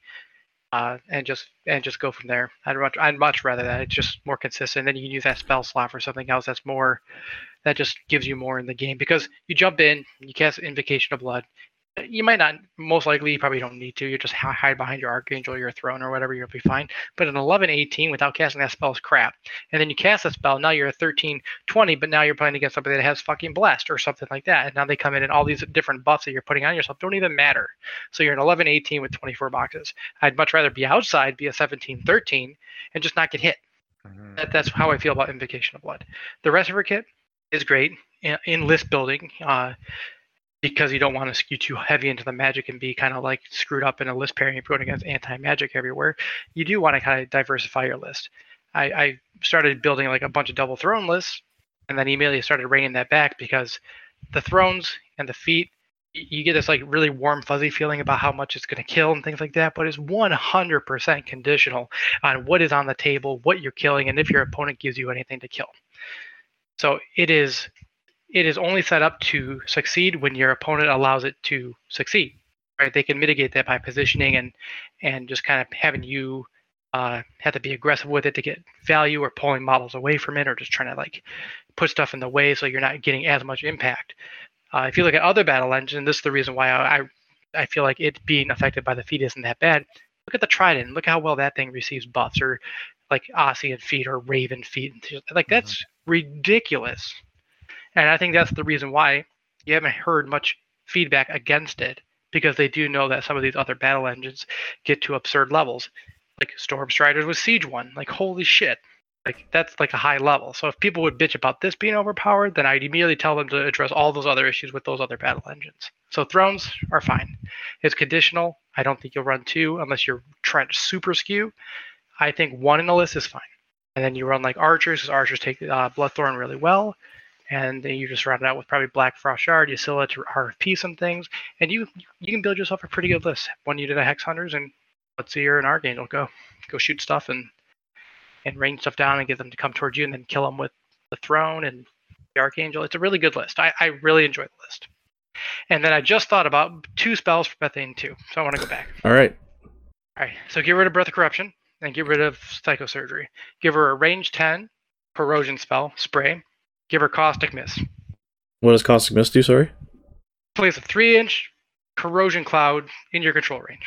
and just go from there. I'd much rather that. It's just more consistent. Then you can use that spell slot for something else that just gives you more in the game, because you jump in, you cast Invocation of Blood. You might not, most likely you probably don't need to. You just hide behind your Archangel, your Throne, or whatever, you'll be fine. But an 11-18 without casting that spell is crap. And then you cast that spell, now you're a 13-20, but now you're playing against somebody that has fucking Blast or something like that. And now they come in and all these different buffs that you're putting on yourself don't even matter. So you're an 11-18 with 24 boxes. I'd much rather be outside, be a 17-13, and just not get hit. That's how I feel about Invocation of Blood. The rest of her kit is great in list building, because you don't want to skew too heavy into the magic and be kind of like screwed up in a list pairing if you're going against anti-magic everywhere. You do want to kind of diversify your list. I started building like a bunch of double throne lists, and then immediately started reining that back, because the thrones and the feet, you get this like really warm fuzzy feeling about how much it's going to kill and things like that, but it's 100% conditional on what is on the table, what you're killing, and if your opponent gives you anything to kill. So it is only set up to succeed when your opponent allows it to succeed, right? They can mitigate that by positioning and just kind of having you have to be aggressive with it to get value, or pulling models away from it, or just trying to like put stuff in the way so you're not getting as much impact. If you look at other battle engines, this is the reason why I feel like it being affected by the feat isn't that bad. Look at the Trident. Look how well that thing receives buffs, or like Ossian feet or Raven feet. Like, that's ridiculous. And I think that's the reason why you haven't heard much feedback against it, because they do know that some of these other battle engines get to absurd levels. Like Stormstriders with Siege 1. Like, holy shit. Like, that's like a high level. So if people would bitch about this being overpowered, then I'd immediately tell them to address all those other issues with those other battle engines. So Thrones are fine. It's conditional. I don't think you'll run 2 unless you're trying to super skew. I think 1 in the list is fine. And then you run like Archers, because Archers take Bloodthorn really well. And then you just round it out with probably Black Frost Shard, Ysilla to RFP some things, and you can build yourself a pretty good list. One unit of Hex Hunters, and let's see, you're an Archangel. Go shoot stuff and rain stuff down and get them to come towards you, and then kill them with the Throne and the Archangel. It's a really good list. I really enjoy the list. And then I just thought about 2 spells for Bethane too, so I want to go back. All right. So get rid of Breath of Corruption and get rid of Psychosurgery. Give her a range 10 corrosion spell, spray. Give her Caustic Mist. What does Caustic Mist do, sorry? Place a 3-inch corrosion cloud in your control range.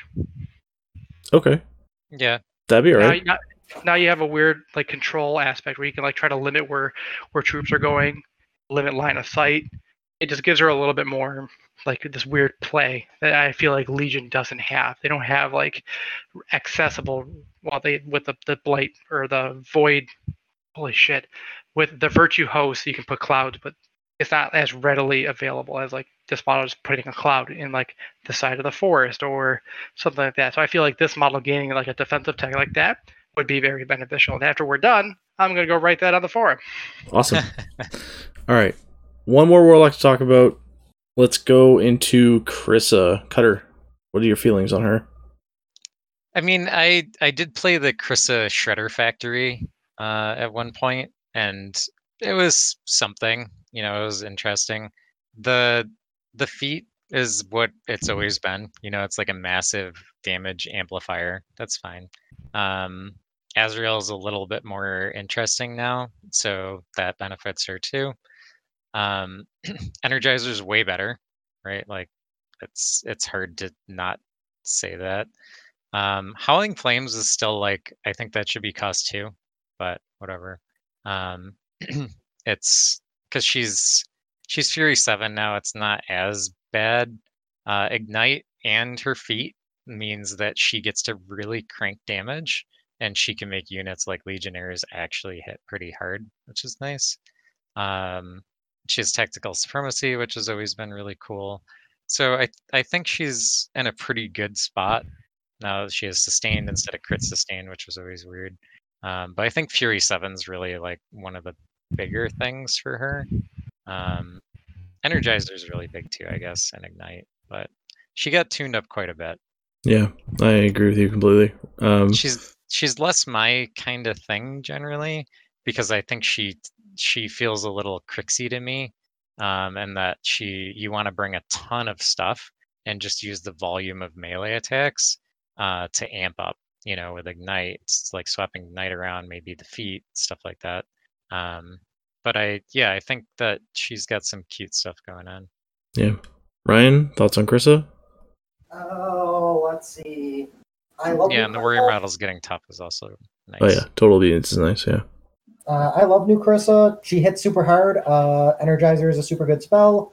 Okay. Yeah. That'd be alright. Now you have a weird like control aspect where you can like try to limit where troops are going, limit line of sight. It just gives her a little bit more like this weird play that I feel like Legion doesn't have. They don't have like accessible, well, they with the Blight or the Void. Holy shit. With the Virtue Host, you can put clouds, but it's not as readily available as like this model just putting a cloud in like the side of the forest or something like that. So I feel like this model gaining like a defensive tech like that would be very beneficial. And after we're done, I'm going to go write that on the forum. Awesome. All right. One more Warlock to talk about. Let's go into Krissa. Cutter, what are your feelings on her? I mean, I did play the Krissa Shredder Factory at one point, and it was something. You know, it was interesting. The feat is what it's always been. You know, it's like a massive damage amplifier. That's fine. Azrael's a little bit more interesting now, so that benefits her too. Energizer's way better, right? Like it's hard to not say that. Howling Flames is still like, I think that should be cost 2, but whatever. It's because she's Fury 7 now. It's not as bad. Ignite and her feat means that she gets to really crank damage, and she can make units like Legionnaires actually hit pretty hard, which is nice. She has Tactical Supremacy, which has always been really cool. So I think she's in a pretty good spot. Now she has Sustained instead of Crit Sustain, which was always weird. But I think Fury 7's really like one of the bigger things for her. Energizer's really big too, I guess, and Ignite. But she got tuned up quite a bit. Yeah, I agree with you completely. She's less my kind of thing generally, because I think she feels a little Crixie to me, and that you want to bring a ton of stuff and just use the volume of melee attacks to amp up. You know, with Ignite, it's like swapping Ignite around, maybe the feet, stuff like that. But I think that she's got some cute stuff going on. Yeah, Ryan, thoughts on Krissa? Oh, let's see. I love and the warrior model's getting tough is also nice. Oh yeah, Total Beans is nice. Yeah. I love New Krissa. She hits super hard. Energizer is a super good spell.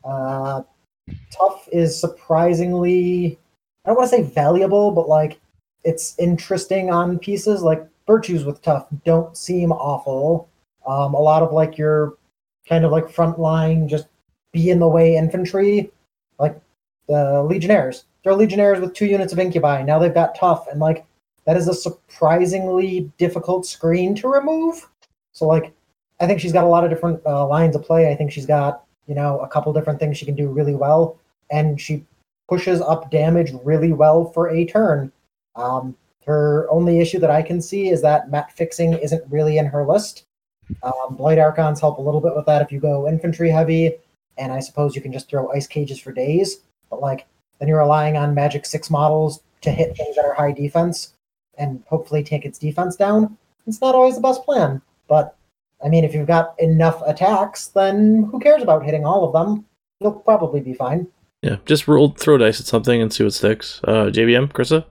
Tough is surprisingly, I don't want to say valuable, but like it's interesting on pieces. Like Virtues with Tough don't seem awful. A lot of like your kind of like frontline, just be in the way infantry, like the Legionnaires. They're Legionnaires with 2 units of Incubi. Now they've got Tough, and like that is a surprisingly difficult screen to remove. So like, I think she's got a lot of different lines of play. I think she's got, you know, a couple different things she can do really well, and she pushes up damage really well for a turn. Her only issue that I can see is that mat fixing isn't really in her list. Blight Archons help a little bit with that if you go infantry heavy, and I suppose you can just throw ice cages for days, but like then you're relying on Magic 6 models to hit things that are high defense and hopefully take its defense down. It's not always the best plan, but I mean, if you've got enough attacks, then who cares about hitting all of them? You'll probably be fine. Yeah, just throw dice at something and see what sticks. JBM, Krissa?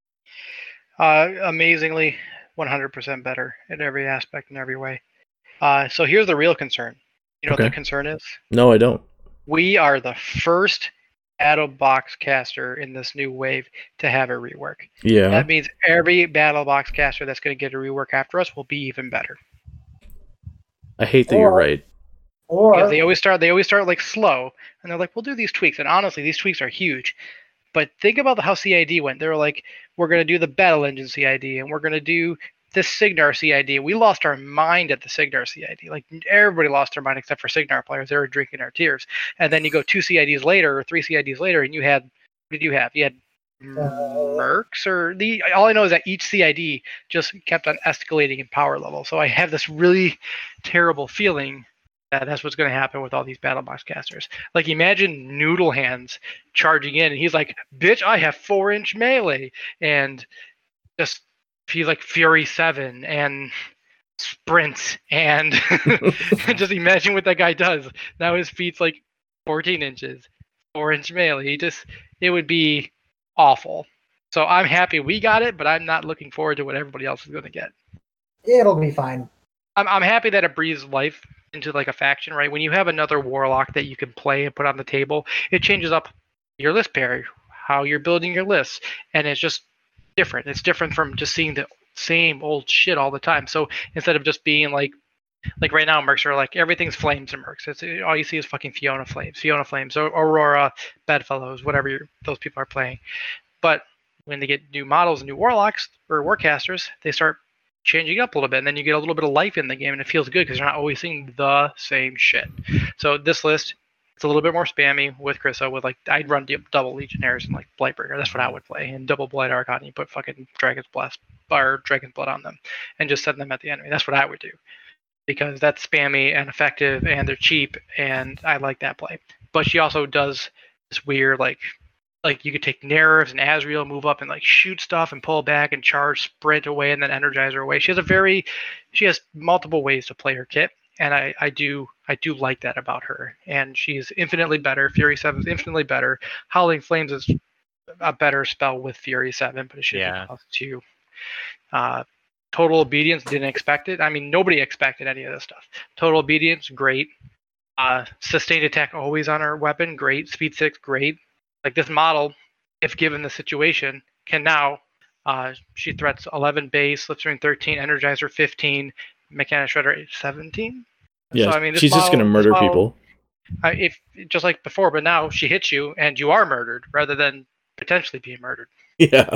Amazingly, 100% better in every aspect and every way. So here's the real concern. You know what the concern is? No, I don't. We are the first battle box caster in this new wave to have a rework. Yeah. That means every battle box caster that's going to get a rework after us will be even better. I hate that you're right. Or they always start like slow, and they're like, we'll do these tweaks. And honestly, these tweaks are huge. But think about how CID went. They were like, we're going to do the Battle Engine CID, and we're going to do this Cygnar CID. We lost our mind at the Cygnar CID. Like, everybody lost their mind except for Cygnar players. They were drinking our tears. And then you go 2 CIDs later, or 3 CIDs later, and you had, what did you have? You had Mercs, or all I know is that each CID just kept on escalating in power level. So I have this really terrible feeling that that's what's going to happen with all these battle box casters. Like, imagine Noodle Hands charging in, and he's like, bitch, I have 4-inch melee, and just he's like Fury 7 and sprint, and just imagine what that guy does. Now his feet's like 14 inches, 4-inch melee. It would be awful. So I'm happy we got it, but I'm not looking forward to what everybody else is going to get. It'll be fine. I'm happy that it breathes life into like a faction, right? When you have another warlock that you can play and put on the table, it changes up your list pair, how you're building your lists, and it's just different. It's different from just seeing the same old shit all the time. So instead of just being like right now, Mercs are like everything's flames and Mercs. It's all you see is fucking Fiona Flames, or Aurora, Bedfellows, whatever those people are playing. But when they get new models and new warlocks or warcasters, they start changing up a little bit, and then you get a little bit of life in the game, and it feels good because you're not always seeing the same shit. So this list, It's a little bit more spammy with Krissa. With like, I'd run double Legionnaires and like Blightbringer. That's what I would play. And double Blight Archon. You put fucking Dragon's Blast or Dragon's Blood on them, and just send them at the enemy. That's what I would do, because that's spammy and effective, and they're cheap, and I like that play. But she also does this weird like you could take Nerves and Azrael, move up and like shoot stuff and pull back and charge, sprint away, and then energize her away. She has multiple ways to play her kit. And I do like that about her. And she's infinitely better. Fury 7 is infinitely better. Howling Flames is a better spell with Fury 7, but it should be plus 2. Total Obedience, didn't expect it. I mean, nobody expected any of this stuff. Total Obedience, great. Sustained attack always on her weapon, great. Speed 6, great. Like, this model, if given the situation, can now, she threats 11 base, Slipstream 13, Energizer 15, Mechanic Shredder 17. Yeah, so, I mean, she's just going to murder people. If just like before, but now she hits you and you are murdered rather than potentially being murdered. Yeah.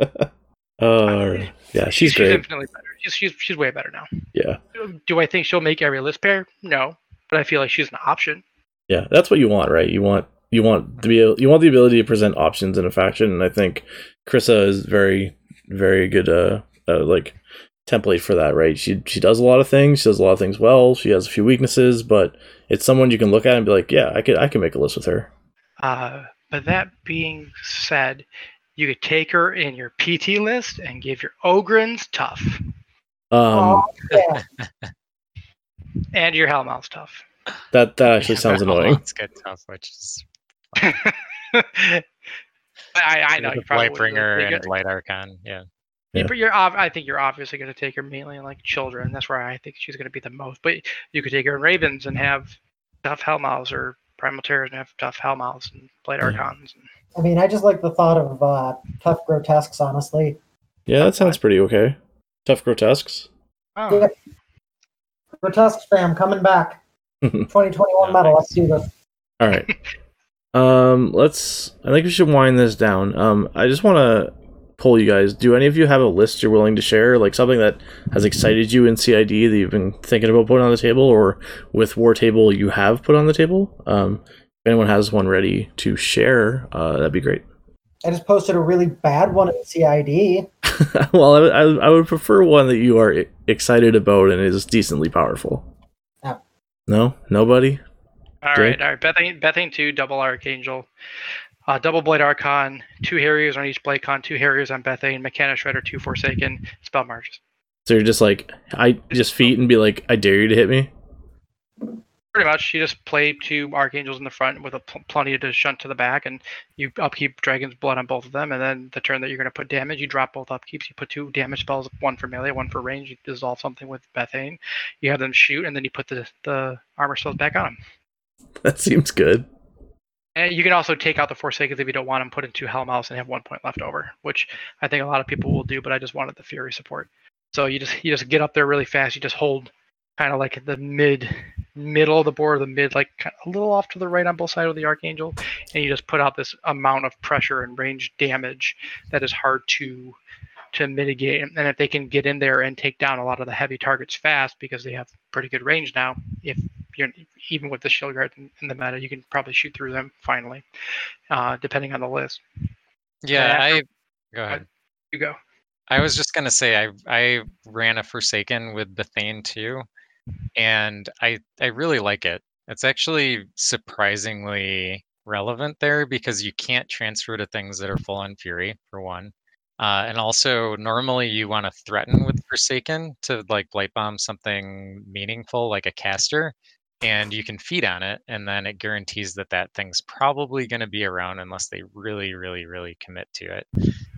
Yeah, she's great. She's infinitely better. She's way better now. Yeah. Do I think she'll make every list pair? No, but I feel like she's an option. Yeah, that's what you want, right? You want the ability to present options in a faction, and I think Krissa is very, very good. Like template for that, right? She does a lot of things. She does a lot of things well. She has a few weaknesses, but it's someone you can look at and be like, yeah, I can make a list with her. But that being said, you could take her in your PT list and give your Ogrins tough. Yeah. And your Hellmouths tough. That actually sounds annoying. Let's get tough, which is. I know you probably Blightbringer and Light Archon, yeah. I think you're obviously going to take her mainly in like Children. That's where I think she's going to be the most. But you could take her in Ravens and have tough Hellmouths, or Primal Terrors and have tough Hellmouths and Blade Archons. I mean, I just like the thought of tough Grotesques, honestly. Yeah, that sounds pretty okay. Tough Grotesques. Oh. Yeah. Grotesque spam coming back. 2021 medal. Let's do this. All right. I think we should wind this down. I just want to poll you guys. Do any of you have a list you're willing to share? Like something that has excited you in CID that you've been thinking about putting on the table, or with War Table you have put on the table? If anyone has one ready to share, that'd be great. I just posted a really bad one in CID. Well, I would prefer one that you are excited about and is decently powerful. Oh. No? Nobody? All right. Bethane 2, double Archangel. Double Blade Archon, 2 Harriers on each Blade Con, 2 Harriers on Bethane, Mechanic Shredder, 2 Forsaken, Spell Marches. So you're just like, I just feet and be like, I dare you to hit me? Pretty much. You just play 2 Archangels in the front with plenty to shunt to the back, and you upkeep Dragon's Blood on both of them, and then the turn that you're going to put damage, you drop both upkeeps, you put 2 damage spells, 1 for melee, 1 for range, you dissolve something with Bethane, you have them shoot, and then you put the armor spells back on them. That seems good. And you can also take out the Forsakens if you don't want them, put in 2 Hellmouths and have 1 point left over, which I think a lot of people will do, but I just wanted the Fury support. So you just get up there really fast, you just hold kind of like the middle of the board, the mid, like kind of a little off to the right on both sides of the Archangel, and you just put out this amount of pressure and range damage that is hard to mitigate. And if they can get in there and take down a lot of the heavy targets fast, because they have pretty good range now, if you're even with the shield guard in the meta, you can probably shoot through them finally, depending on the list. Yeah, go ahead. You go. I was just gonna say I ran a Forsaken with Bethane too, and I really like it. It's actually surprisingly relevant there, because you can't transfer to things that are full on Fury, for one. And also, normally you want to threaten with Forsaken to like Blight Bomb something meaningful, like a caster, and you can feed on it, and then it guarantees that thing's probably going to be around unless they really, really, really commit to it.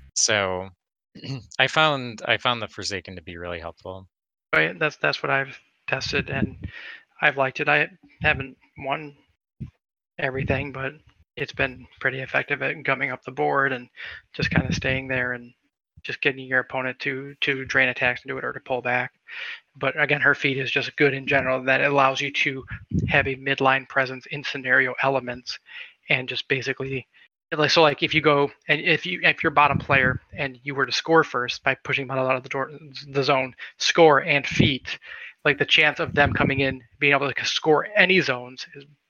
So I found the Forsaken to be really helpful. Right, that's what I've tested, and I've liked it. I haven't won everything, but it's been pretty effective at gumming up the board and just kind of staying there and just getting your opponent to drain attacks and do it, or to pull back. But again, her feat is just good in general, that it allows you to have a midline presence in scenario elements, and just basically, so like if you go and if you're bottom player and you were to score first by pushing model out of the zone, score and feat, like the chance of them coming in being able to score any zones is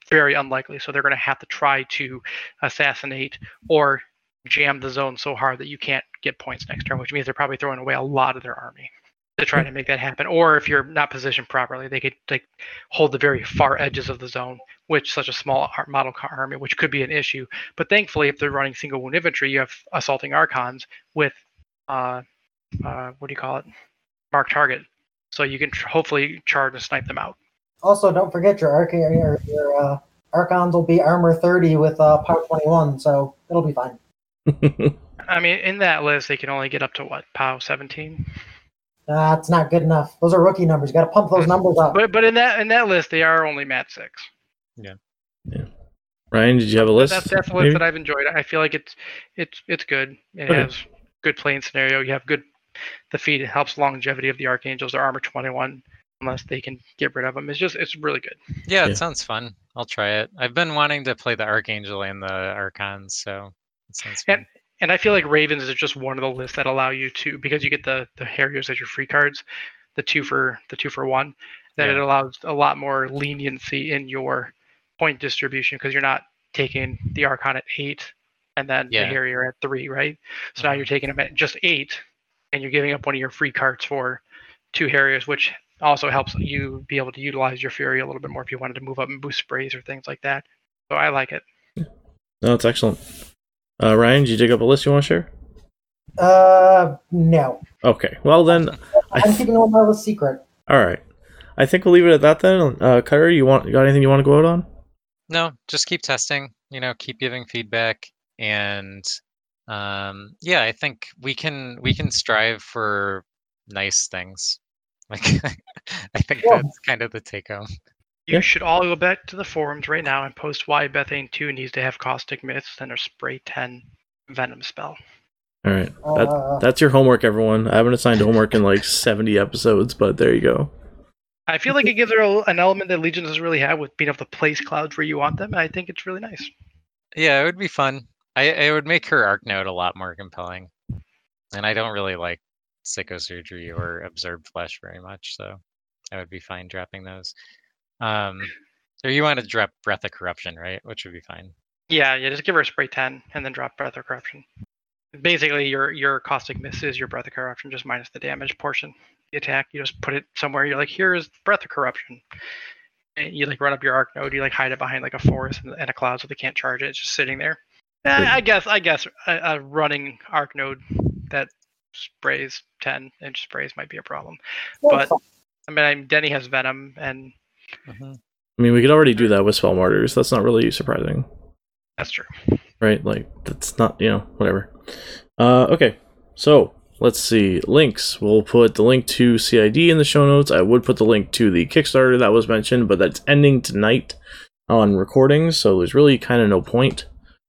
very unlikely. So they're going to have to try to assassinate or jam the zone so hard that you can't get points next turn, which means they're probably throwing away a lot of their army to try to make that happen. Or if you're not positioned properly, they could like hold the very far edges of the zone, which such a small model army, which could be an issue. But thankfully, if they're running single wound infantry, you have assaulting archons with what do you call it? Mark target. So you can hopefully charge and snipe them out. Also, don't forget your Archons will be armor 30 with power 21, so it'll be fine. I mean, in that list, they can only get up to what, POW 17? That's not good enough. Those are rookie numbers. You got to pump those numbers up. But in that list, they are only mat 6. Yeah. Ryan, did you have a list? That's the list that I've enjoyed. I feel like it's good. It has good playing scenario. You have good defeat. It helps longevity of the Archangels. They're armor 21. Unless they can get rid of them. It's really good. Yeah, it sounds fun. I'll try it. I've been wanting to play the Archangel and the Archons, so it sounds fun. And I feel like Ravens is just one of the lists that allow you to, because you get the Harriers as your free cards, the two for one, that it allows a lot more leniency in your point distribution because you're not taking the Archon at 8 and then the Harrier at 3, right? So now you're taking them at just 8 and you're giving up one of your free cards for 2 Harriers, which also helps you be able to utilize your Fury a little bit more if you wanted to move up and boost sprays or things like that. So I like it. No, it's excellent. Ryan, did you dig up a list you want to share? No. Okay, well then... I'm keeping all my list secret. Alright. I think we'll leave it at that then. Cutter, you got anything you want to go out on? No, just keep testing, keep giving feedback, and I think we can strive for nice things. Like, I think that's kind of the take home. You should all go back to the forums right now and post why Bethane 2 needs to have Caustic Mist and a Spray 10 Venom spell. All right. That's your homework, everyone. I haven't assigned homework in like 70 episodes, but there you go. I feel like it gives her an element that Legion doesn't really have with being able to place clouds where you want them. I think it's really nice. Yeah, it would be fun. I would make her Arc Node a lot more compelling. And I don't really like Psychosurgery or Absorbed Flesh very much, so I would be fine dropping those. Or you want to drop Breath of Corruption, right? Which would be fine. Yeah, just give her a Spray 10 and then drop Breath of Corruption. Basically, your Caustic Mist is your Breath of Corruption, just minus the damage portion. The attack, you just put it somewhere. You're like, here's Breath of Corruption. And you like run up your Arc Node. You like hide it behind like a forest and a cloud so they can't charge it. It's just sitting there. I guess a running Arc Node that sprays 10-inch sprays might be a problem. But I mean, Denny has Venom, and I mean, we could already do that with Spell Martyrs. That's not really surprising. That's true. Right? Like, that's not, whatever. Okay, so let's see. Links. We'll put the link to CID in the show notes. I would put the link to the Kickstarter that was mentioned, but that's ending tonight on recordings, so there's really kind of no point.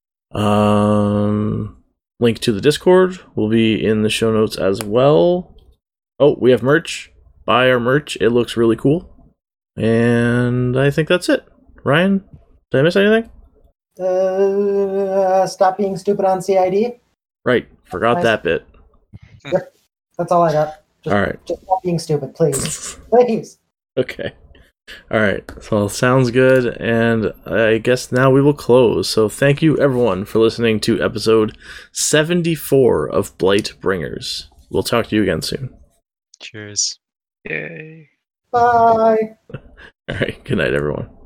Link to the Discord will be in the show notes as well. Oh, we have merch. Buy our merch. It looks really cool. And I think that's it. Ryan, did I miss anything? Stop being stupid on CID. Right. Forgot that bit. Yep. That's all I got. Just, all right. Just stop being stupid, please. Please. Okay. All right. So sounds good. And I guess now we will close. So thank you, everyone, for listening to episode 74 of Blight Bringers. We'll talk to you again soon. Cheers. Yay. Bye. All right. Good night, everyone.